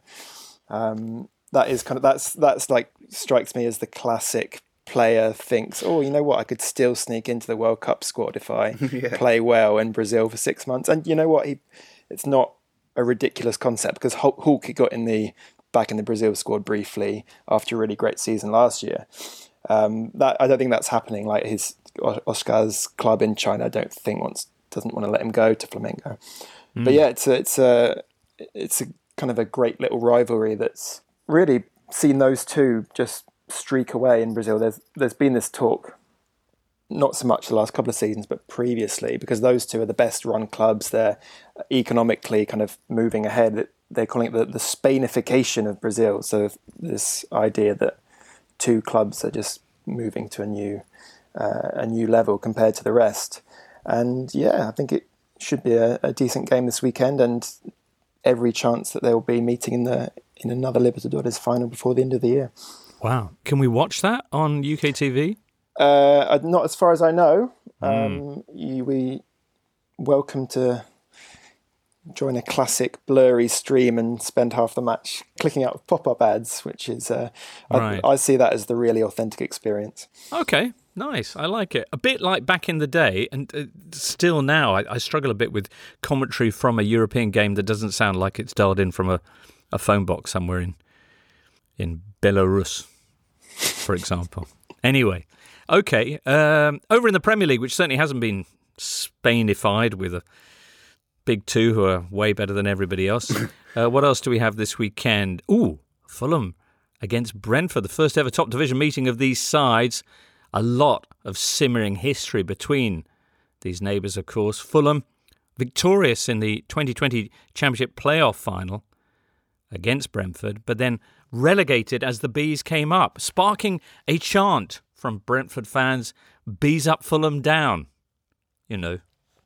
Um, That is kind of that's that's like strikes me as the classic player thinks, oh, you know what, I could still sneak into the World Cup squad if I Yeah. play well in Brazil for six months. And you know what, he it's not a ridiculous concept because Hulk, Hulk got in the back in the Brazil squad briefly after a really great season last year. Um, that I don't think that's happening. Like his Oscar's club in China, I don't think wants doesn't want to let him go to Flamengo. Mm. But yeah, it's a, it's a it's a kind of a great little rivalry that's really seen those two just streak away in Brazil. There's there's been this talk, not so much the last couple of seasons, but previously, because those two are the best run clubs. They're economically kind of moving ahead. They're calling it the, the Spainification of Brazil. So this idea that two clubs are just moving to a new uh, a new level compared to the rest. And yeah, I think it should be a, a decent game this weekend, and every chance that they'll be meeting in the in another Libertadores final before the end of the year. Wow. Can we watch that on U K T V? Uh, not as far as I know. Mm. Um, you, we welcome to join a classic blurry stream and spend half the match clicking out pop-up ads, which is, uh, Right. I, I see that as the really authentic experience. Okay, nice. I like it. A bit like back in the day, and uh, still now, I, I struggle a bit with commentary from a European game that doesn't sound like it's dialed in from a, a phone box somewhere in in Belarus, for example. Anyway, okay. Um, over in the Premier League, which certainly hasn't been Spainified with a big two who are way better than everybody else. uh, what else do we have this weekend? Ooh, Fulham against Brentford, the first ever top division meeting of these sides. A lot of simmering history between these neighbours, of course. Fulham victorious in the twenty twenty Championship playoff final against Brentford, but then relegated as the Bees came up, sparking a chant from Brentford fans, Bees up, Fulham down. You know,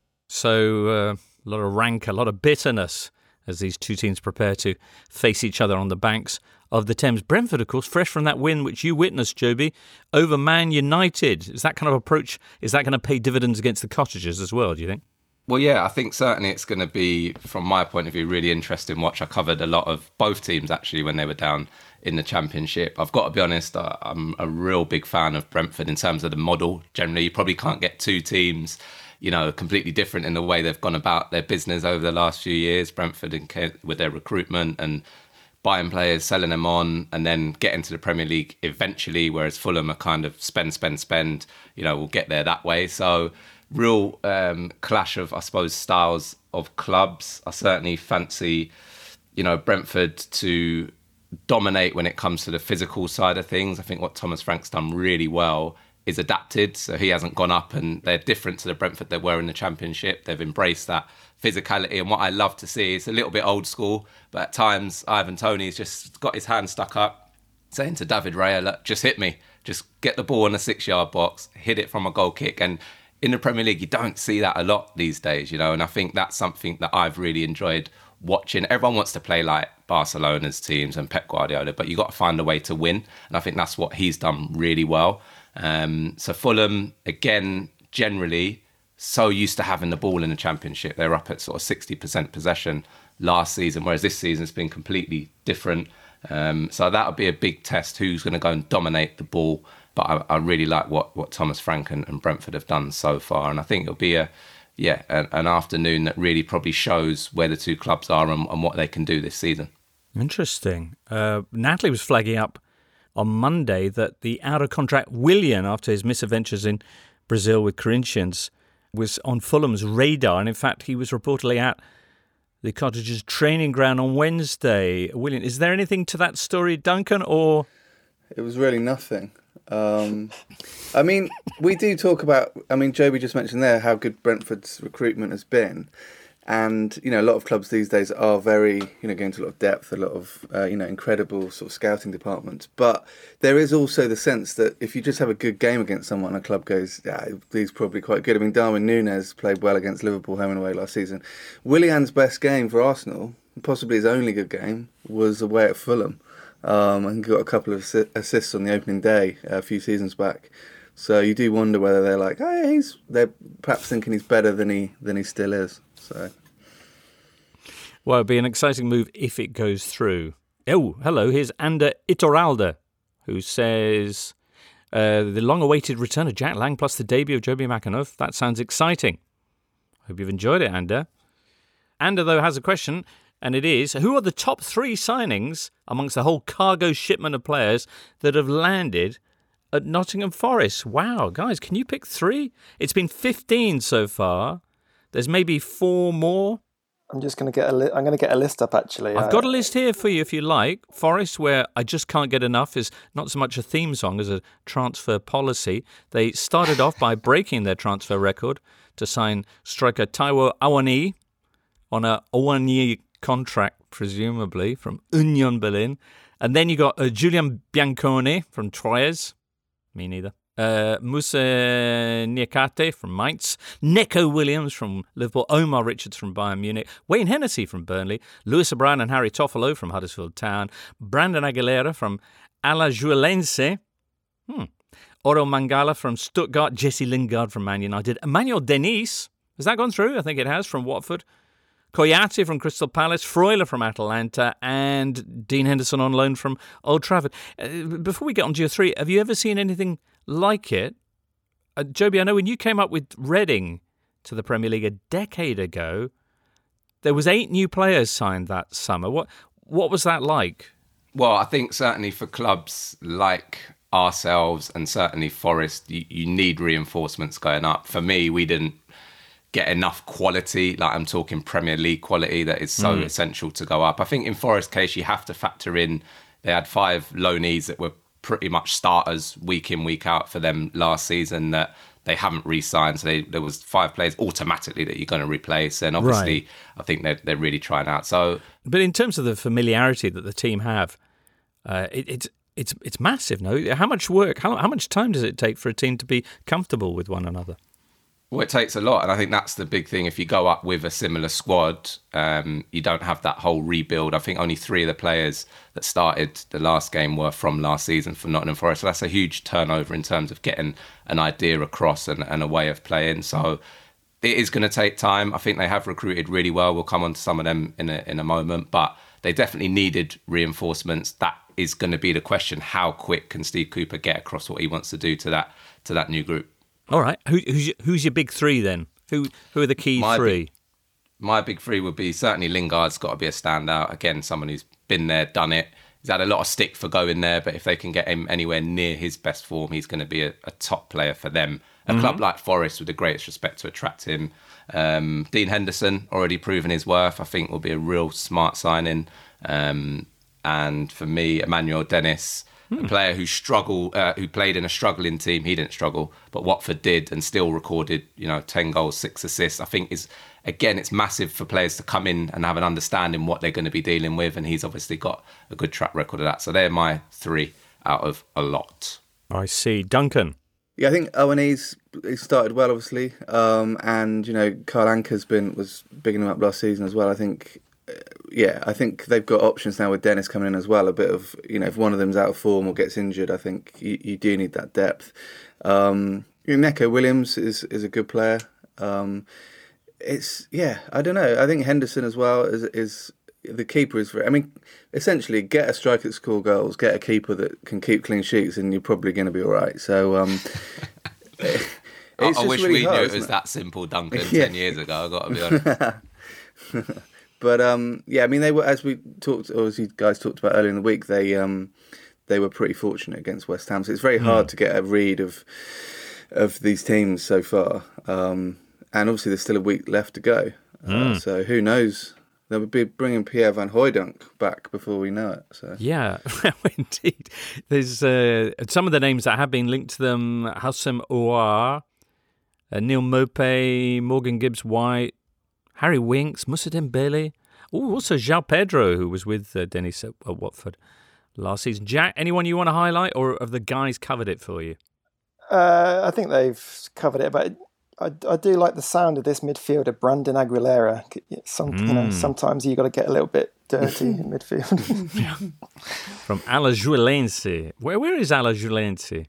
so uh, a lot of rancour, a lot of bitterness as these two teams prepare to face each other on the banks of the Thames. Brentford, of course, fresh from that win which you witnessed, Joby, over Man United. Is that kind of approach, is that going to pay dividends against the Cottagers as well, do you think? Well, yeah, I think certainly it's going to be, from my point of view, really interesting watch. I covered a lot of both teams, actually, when they were down in the Championship. I've got to be honest, I'm a real big fan of Brentford in terms of the model. Generally, you probably can't get two teams, you know, completely different in the way they've gone about their business over the last few years. Brentford in, with their recruitment and buying players, selling them on, and then getting to the Premier League eventually, whereas Fulham are kind of spend, spend, spend, you know, we'll get there that way. So real um, clash of, I suppose, styles of clubs. I certainly fancy, you know, Brentford to dominate when it comes to the physical side of things. I think what Thomas Frank's done really well is adapted. So he hasn't gone up, and they're different to the Brentford they were in the Championship. They've embraced that physicality, and what I love to see is a little bit old school, but at times Ivan Toney's just got his hand stuck up, saying to David Raya, look, just hit me, just get the ball in a six-yard box, hit it from a goal kick. And in the Premier League, you don't see that a lot these days, you know, and I think that's something that I've really enjoyed watching. Everyone wants to play like Barcelona's teams and Pep Guardiola, but you got to find a way to win, and I think that's what he's done really well. Um, so Fulham, again, generally so used to having the ball in the Championship. They're up at sort of sixty percent possession last season, whereas this season has been completely different. Um, so that'll be a big test, who's going to go and dominate the ball. But I, I really like what, what Thomas Frank and, and Brentford have done so far. And I think it'll be a yeah an, an afternoon that really probably shows where the two clubs are and, and what they can do this season. Interesting. Uh, Natalie was flagging up on Monday that the out-of-contract Willian, after his misadventures in Brazil with Corinthians, was on Fulham's radar. And in fact, he was reportedly at the Cottagers training ground on Wednesday. Willian, is there anything to that story, Duncan, or...? It was really nothing. Um, I mean, we do talk about, I mean, Joby just mentioned there how good Brentford's recruitment has been. And, you know, a lot of clubs these days are very, you know, going to a lot of depth, a lot of, uh, you know, incredible sort of scouting departments. But there is also the sense that if you just have a good game against someone, a club goes, yeah, he's probably quite good. I mean, Darwin Núñez played well against Liverpool home and away last season. Willian's best game for Arsenal, possibly his only good game, was away at Fulham. Um, and got a couple of assists on the opening day a few seasons back. So you do wonder whether they're like, oh, yeah, he's, they're perhaps thinking he's better than he than he still is. So, well, it'd be an exciting move if it goes through. Oh, hello, here's Ander Itoralda, who says, uh, the long-awaited return of Jack Lang plus the debut of Joby McAnuff. That sounds exciting. Hope you've enjoyed it, Ander. Ander, though, has a question, and it is, who are the top three signings amongst the whole cargo shipment of players that have landed at Nottingham Forest? Wow, guys, can you pick three? It's been fifteen so far. There's maybe four more. I'm just going to get a li- I'm going to get a list up, actually. I've got a list here for you if you like. Forest, where I just can't get enough, is not so much a theme song as a transfer policy. They started off by breaking their transfer record to sign striker Taiwo Awoniyi on a Awoniyi contract, presumably, from Union Berlin. And then you got uh, Julian Bianconi from Troyes. Me neither. Uh, Musa Niakate from Mainz, Neco Williams from Liverpool, Omar Richards from Bayern Munich, Wayne Hennessy from Burnley, Lewis O'Brien and Harry Toffolo from Huddersfield Town, Brandon Aguilera from Alajuelense, hmm. Oro Mangala from Stuttgart, Jesse Lingard from Man United, Emmanuel Denise, has that gone through? I think it has, from Watford, Koyate from Crystal Palace, Freuler from Atalanta, and Dean Henderson on loan from Old Trafford. Uh, before we get on to your three, have you ever seen anything like it? Uh, Joby, I know when you came up with Reading to the Premier League a decade ago, there was eight new players signed that summer. What what was that like? Well, I think certainly for clubs like ourselves and certainly Forest, you, you need reinforcements going up. For me, we didn't get enough quality, like I'm talking Premier League quality, that is so mm. essential to go up. I think in Forest's case, you have to factor in they had five loanees that were pretty much starters week in, week out for them last season that they haven't re-signed. So they, there was five players automatically that you're going to replace. And obviously, Right. I think they're, they're really trying out. So, But in terms of the familiarity that the team have, uh, it, it's it's it's massive. No, how much work? How how much time does it take for a team to be comfortable with one another? well, it takes a lot. And I think that's the big thing. If you go up with a similar squad, um, you don't have that whole rebuild. I think only three of the players that started the last game were from last season for Nottingham Forest. So that's a huge turnover in terms of getting an idea across and, and a way of playing. So it is going to take time. I think they have recruited really well. We'll come on to some of them in a, in a moment. But they definitely needed reinforcements. That is going to be the question. How quick can Steve Cooper get across what he wants to do to that to that new group? All right, Who, who's your, who's your big three then? Who who are the key My three? big- My big three would be certainly Lingard's got to be a standout. Again, someone who's been there, done it. He's had a lot of stick for going there, but if they can get him anywhere near his best form, he's going to be a, a top player for them. A Mhm. club like Forest, with the greatest respect to attract him. Um, Dean Henderson, already proven his worth, I think will be a real smart signing. Um, and for me, Emmanuel Dennis, a player who struggled, uh, who played in a struggling team. He didn't struggle, but Watford did, and still recorded, you know, ten goals, six assists. I think is again, it's massive for players to come in and have an understanding what they're going to be dealing with, and he's obviously got a good track record of that. So they're my three out of a lot. I see. Duncan. Yeah, I think Owen he's he started well, obviously, um, and you know Carl Anker's been was bigging him up last season as well. I think, uh, yeah, I think they've got options now with Dennis coming in as well. A bit of you know if one of them's out of form or gets injured, I think you, you do need that depth. Um, you know, Neco Williams is is a good player. Um, it's yeah, I don't know. I think Henderson as well is is. The keeper is very, I mean, essentially get a striker that score goals, get a keeper that can keep clean sheets, and you're probably going to be all right. So, um, it, I, it's I just wish really we hard, knew it isn't was it? that simple, Duncan, Yeah. ten years ago, I've got to be honest. But um, yeah, I mean, they were, as we talked, or as you guys talked about earlier in the week, they um, they were pretty fortunate against West Ham. So it's very hard Mm. to get a read of of these teams so far. Um, and obviously, there's still a week left to go. Uh, Mm. so who knows? They'll be bringing Pierre Van Hooijdonk back before we know it. So Yeah, indeed. There's uh, some of the names that have been linked to them: Houssem Ouar, uh, Neil Mopé, Morgan Gibbs-White, Harry Winks, Moussa Dembele. Oh, also João Pedro, who was with uh, Dennis at, at Watford last season. Jack, anyone you want to highlight, or have the guys covered it for you? Uh, I think they've covered it, but I, I do like the sound of this midfielder, Brandon Aguilera. Some, you know, Mm. sometimes you got to get a little bit dirty in midfield. From Alajuelense. Where where is Alajuelense?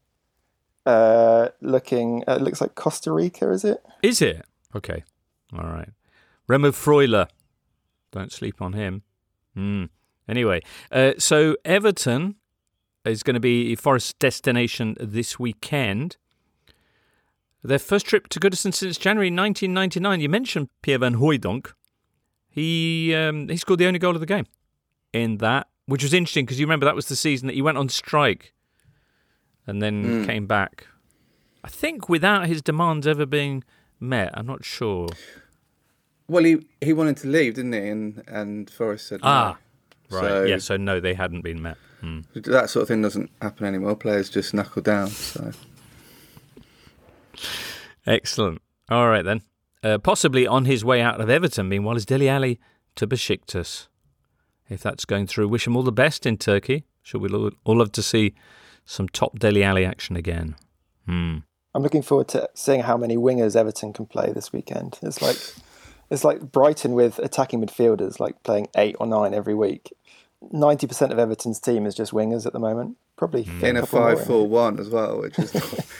uh, looking, uh, it looks like Costa Rica, is it? Is it? Okay. All right. Remo Freuler. Don't sleep on him. Mm. Anyway, uh, so Everton is going to be Forest's destination this weekend. Their first trip to Goodison since January nineteen ninety-nine. You mentioned Pierre Van Hooijdonk. He um, he scored the only goal of the game in that, which was interesting because you remember that was the season that he went on strike and then Mm. came back. I think without his demands ever being met. I'm not sure. well, he he wanted to leave, didn't he? And and Forest said no. Ah, right. So yeah, so no, they hadn't been met. Hmm. that sort of thing doesn't happen anymore. Players just knuckle down. So Excellent. All right, then. Uh, possibly on his way out of Everton, meanwhile, is Dele Alli to Besiktas. If that's going through, wish him all the best in Turkey. Sure, we'll all, all love to see some top Dele Alli action again. Hmm. I'm looking forward to seeing how many wingers Everton can play this weekend. It's like it's like Brighton with attacking midfielders, like playing eight or nine every week. ninety percent of Everton's team is just wingers at the moment. Probably fit in a couple more in. five four one as well, which is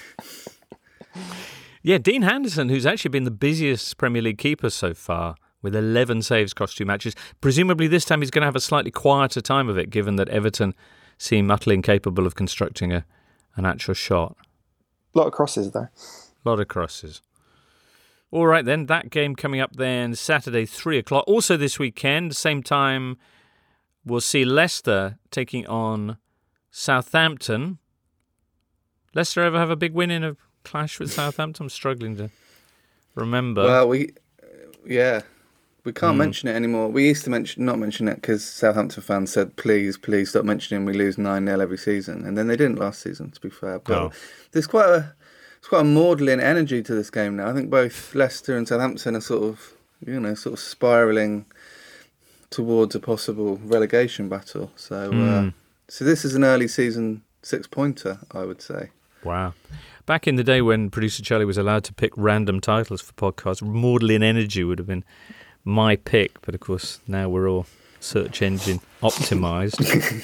Yeah, Dean Henderson, who's actually been the busiest Premier League keeper so far, with eleven saves across two matches. Presumably this time he's going to have a slightly quieter time of it, given that Everton seem utterly incapable of constructing a, an actual shot. A lot of crosses, though. A lot of crosses. All right, then. That game coming up then Saturday, three o'clock. Also this weekend, same time, we'll see Leicester taking on Southampton. Leicester ever have a big win in a clash with Southampton? I'm struggling to remember. well, we yeah, We can't Mm. mention it anymore. We used to mention not mention it because Southampton fans said, please, please stop mentioning we lose nine nil every season. And then they didn't last season, to be fair. But No. there's quite a it's quite a maudlin energy to this game now. I think both Leicester and Southampton are sort of, you know, sort of spiralling towards a possible relegation battle. So, Mm. uh, so this is an early season six-pointer, I would say. Wow. Back in the day when producer Charlie was allowed to pick random titles for podcasts, Maudlin Energy would have been my pick. But of course, now we're all search engine optimised.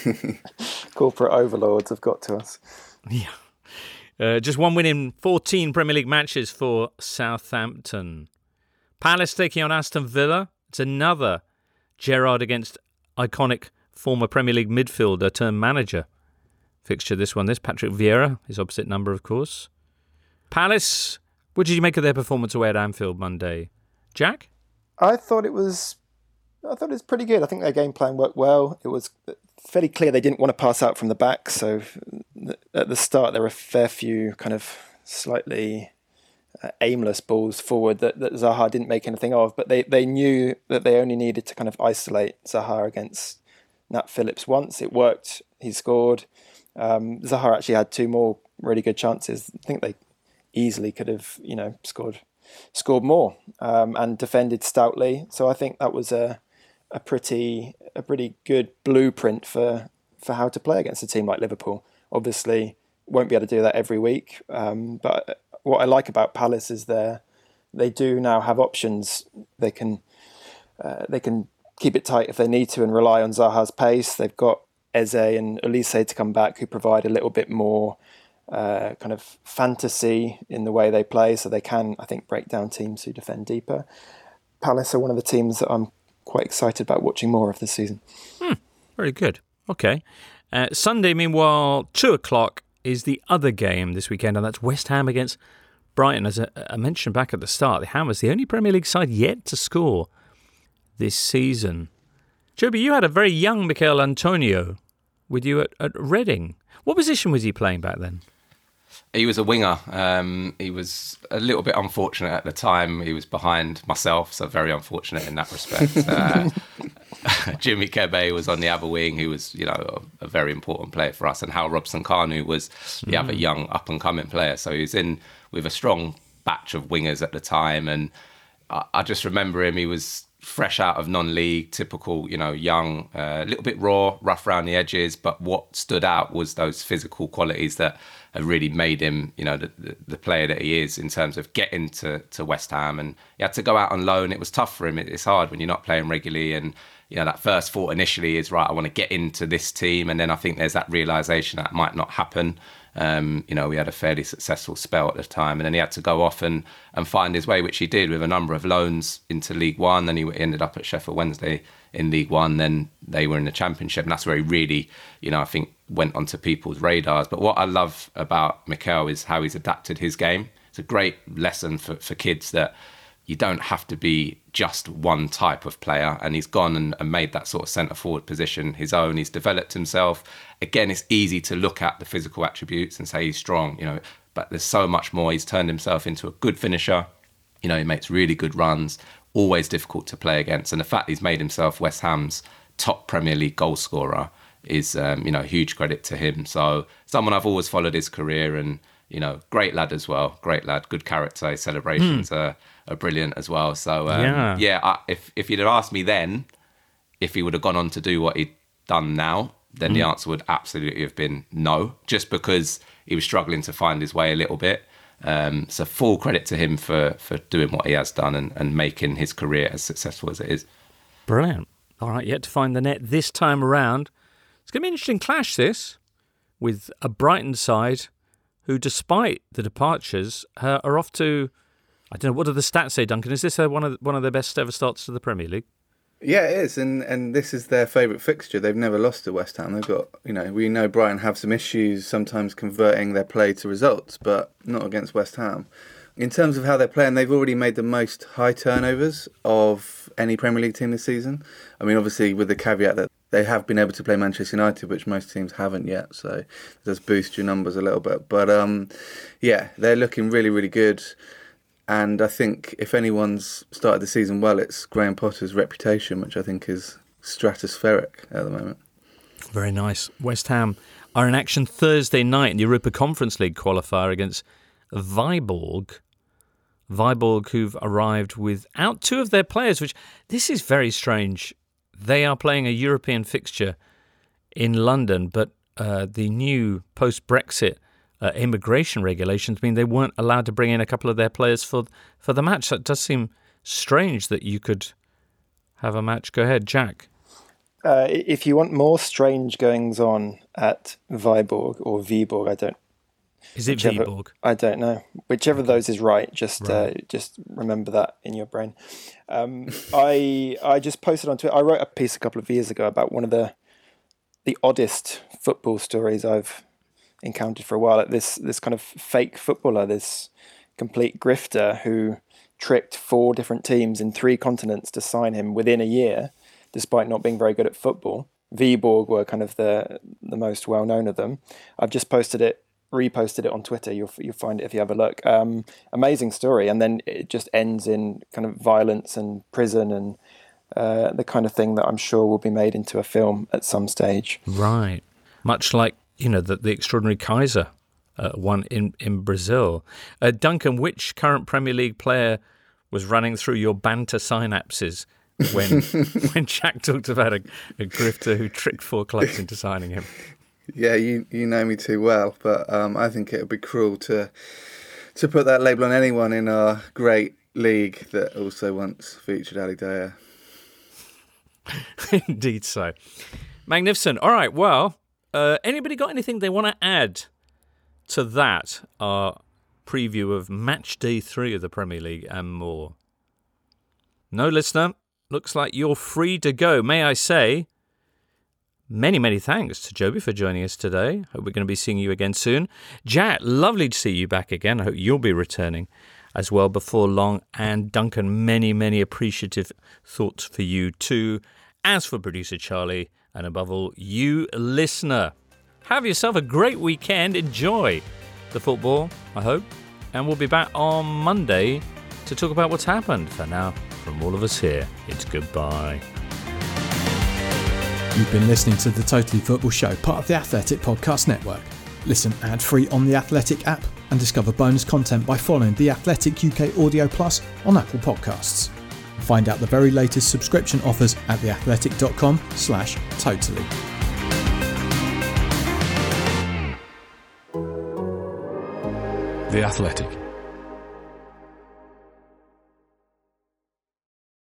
Corporate overlords have got to us. Yeah. Uh, just one win in fourteen Premier League matches for Southampton. Palace taking on Aston Villa. It's another Gerrard against iconic former Premier League midfielder turned manager fixture. This one, this Patrick Vieira, his opposite number, of course. Palace, what did you make of their performance away at Anfield Monday? Jack? I thought it was, I thought it was pretty good. I think their game plan worked well. It was fairly clear they didn't want to pass out from the back. So at the start, there were a fair few kind of slightly uh, aimless balls forward that, that Zaha didn't make anything of. But they, they knew that they only needed to kind of isolate Zaha against Nat Phillips once. It worked. He scored. Um, Zaha actually had two more really good chances. I think they easily could have, you know, scored scored more um, and defended stoutly. So I think that was a a pretty a pretty good blueprint for for how to play against a team like Liverpool. Obviously, won't be able to do that every week. Um, but what I like about Palace is they they do now have options. They can uh, they can keep it tight if they need to and rely on Zaha's pace. They've got Eze and Olise to come back, who provide a little bit more uh, kind of fantasy in the way they play, so they can, I think, break down teams who defend deeper. Palace are one of the teams that I'm quite excited about watching more of this season. Hmm, very good. Okay. Uh, Sunday, meanwhile, two o'clock is the other game this weekend, and that's West Ham against Brighton. As I, I mentioned back at the start, the Hammers, the only Premier League side yet to score this season. Joby, you had a very young Michael Antonio with you at, at Reading. What position was he playing back then? He was a winger. Um, he was a little bit unfortunate at the time. He was behind myself, so very unfortunate in that respect. Uh, Jimmy Kebe was on the other wing, who was, you know, a, a very important player for us. And Hal Robson-Kanu was the mm. other young up-and-coming player. So he was in with a strong batch of wingers at the time. And I, I just remember him, he was fresh out of non-league, typical, you know, young, a uh, little bit raw, rough around the edges. But what stood out was those physical qualities that have really made him, you know, the, the, the player that he is in terms of getting to, to West Ham. And he had to go out on loan. It was tough for him. It, it's hard when you're not playing regularly. And, you know, that first thought initially is, right, I want to get into this team. And then I think there's that realisation that might not happen. Um, you know, we had a fairly successful spell at the time, and then he had to go off and, and find his way, which he did with a number of loans into League One. Then he ended up at Sheffield Wednesday in League One. Then they were in the Championship, and that's where he really, you know, I think went onto people's radars. But what I love about Mikel is how he's adapted his game. It's a great lesson for, for kids that you don't have to be just one type of player. And he's gone and, and made that sort of centre forward position his own. He's developed himself. Again, it's easy to look at the physical attributes and say he's strong, you know, but there's so much more. He's turned himself into a good finisher. You know, he makes really good runs, always difficult to play against. And the fact he's made himself West Ham's top Premier League goal scorer is, um, you know, huge credit to him. So someone I've always followed his career, and, you know, great lad as well. Great lad, good character. His celebrations mm. are, are brilliant as well. So, um, yeah, yeah I, if, if you'd have asked me then if he would have gone on to do what he'd done now, then mm. the answer would absolutely have been no, just because he was struggling to find his way a little bit. Um, so full credit to him for, for doing what he has done and, and making his career as successful as it is. Brilliant. All right, yet to find the net this time around. It's going to be an interesting clash, this, with a Brighton side who, despite the departures, uh, are off to, I don't know, what do the stats say, Duncan? Is this uh, one of one of their best ever starts to the Premier League? Yeah, it is, and and this is their favourite fixture. They've never lost to West Ham. They've got, you know, we know Brighton have some issues sometimes converting their play to results, but not against West Ham. In terms of how they're playing, they've already made the most high turnovers of any Premier League team this season. I mean, obviously with the caveat that they have been able to play Manchester United, which most teams haven't yet, so it does boost your numbers a little bit. But um, yeah, they're looking really, really good. and I think if anyone's started the season well, it's Graham Potter's reputation, which I think is stratospheric at the moment. Very nice. West Ham are in action Thursday night in the Europa Conference League qualifier against Viborg. Viborg, who've arrived without two of their players, which this is very strange. They are playing a European fixture in London, but uh, the new post-Brexit uh, immigration regulations mean they weren't allowed to bring in a couple of their players for for the match. That does seem strange that you could have a match. Go ahead, Jack. Uh, if you want more strange goings on at Viborg or Viborg, I don't. Is it whichever, Viborg? I don't know. Whichever of those is right, just right. Uh, just remember that in your brain. Um, I I just posted on Twitter. I wrote a piece a couple of years ago about one of the the oddest football stories I've encountered for a while. Like this this kind of fake footballer, this complete grifter who tricked four different teams in three continents to sign him within a year, despite not being very good at football. Viborg were kind of the the most well known of them. I've just posted it. reposted it on Twitter. You'll you'll find it if you have a look. Um, amazing story, and then it just ends in kind of violence and prison and uh, the kind of thing that I'm sure will be made into a film at some stage. Right, much like you know the, the Extraordinary Kaiser uh, one in in Brazil. Uh, Duncan, which current Premier League player was running through your banter synapses when when Jack talked about a, a grifter who tricked four clubs into signing him? Yeah, you you know me too well, but um, I think it would be cruel to to put that label on anyone in our great league that also once featured Ali Daya. Indeed so. Magnificent. All right, well, uh, anybody got anything they want to add to that, our preview of match day three of the Premier League and more? No, listener? Looks like you're free to go. May I say... Many, many thanks to Joby for joining us today. Hope we're going to be seeing you again soon. Jack, lovely to see you back again. I hope you'll be returning as well before long. And Duncan, many, many appreciative thoughts for you too. As for producer Charlie, and above all, you listener. Have yourself a great weekend. Enjoy the football, I hope. And we'll be back on Monday to talk about what's happened. For now, from all of us here, it's goodbye. You've been listening to The Totally Football Show, part of the Athletic Podcast Network. Listen ad-free on the Athletic app and discover bonus content by following The Athletic U K Audio Plus on Apple Podcasts. Find out the very latest subscription offers at theathletic.com slash totally. The Athletic.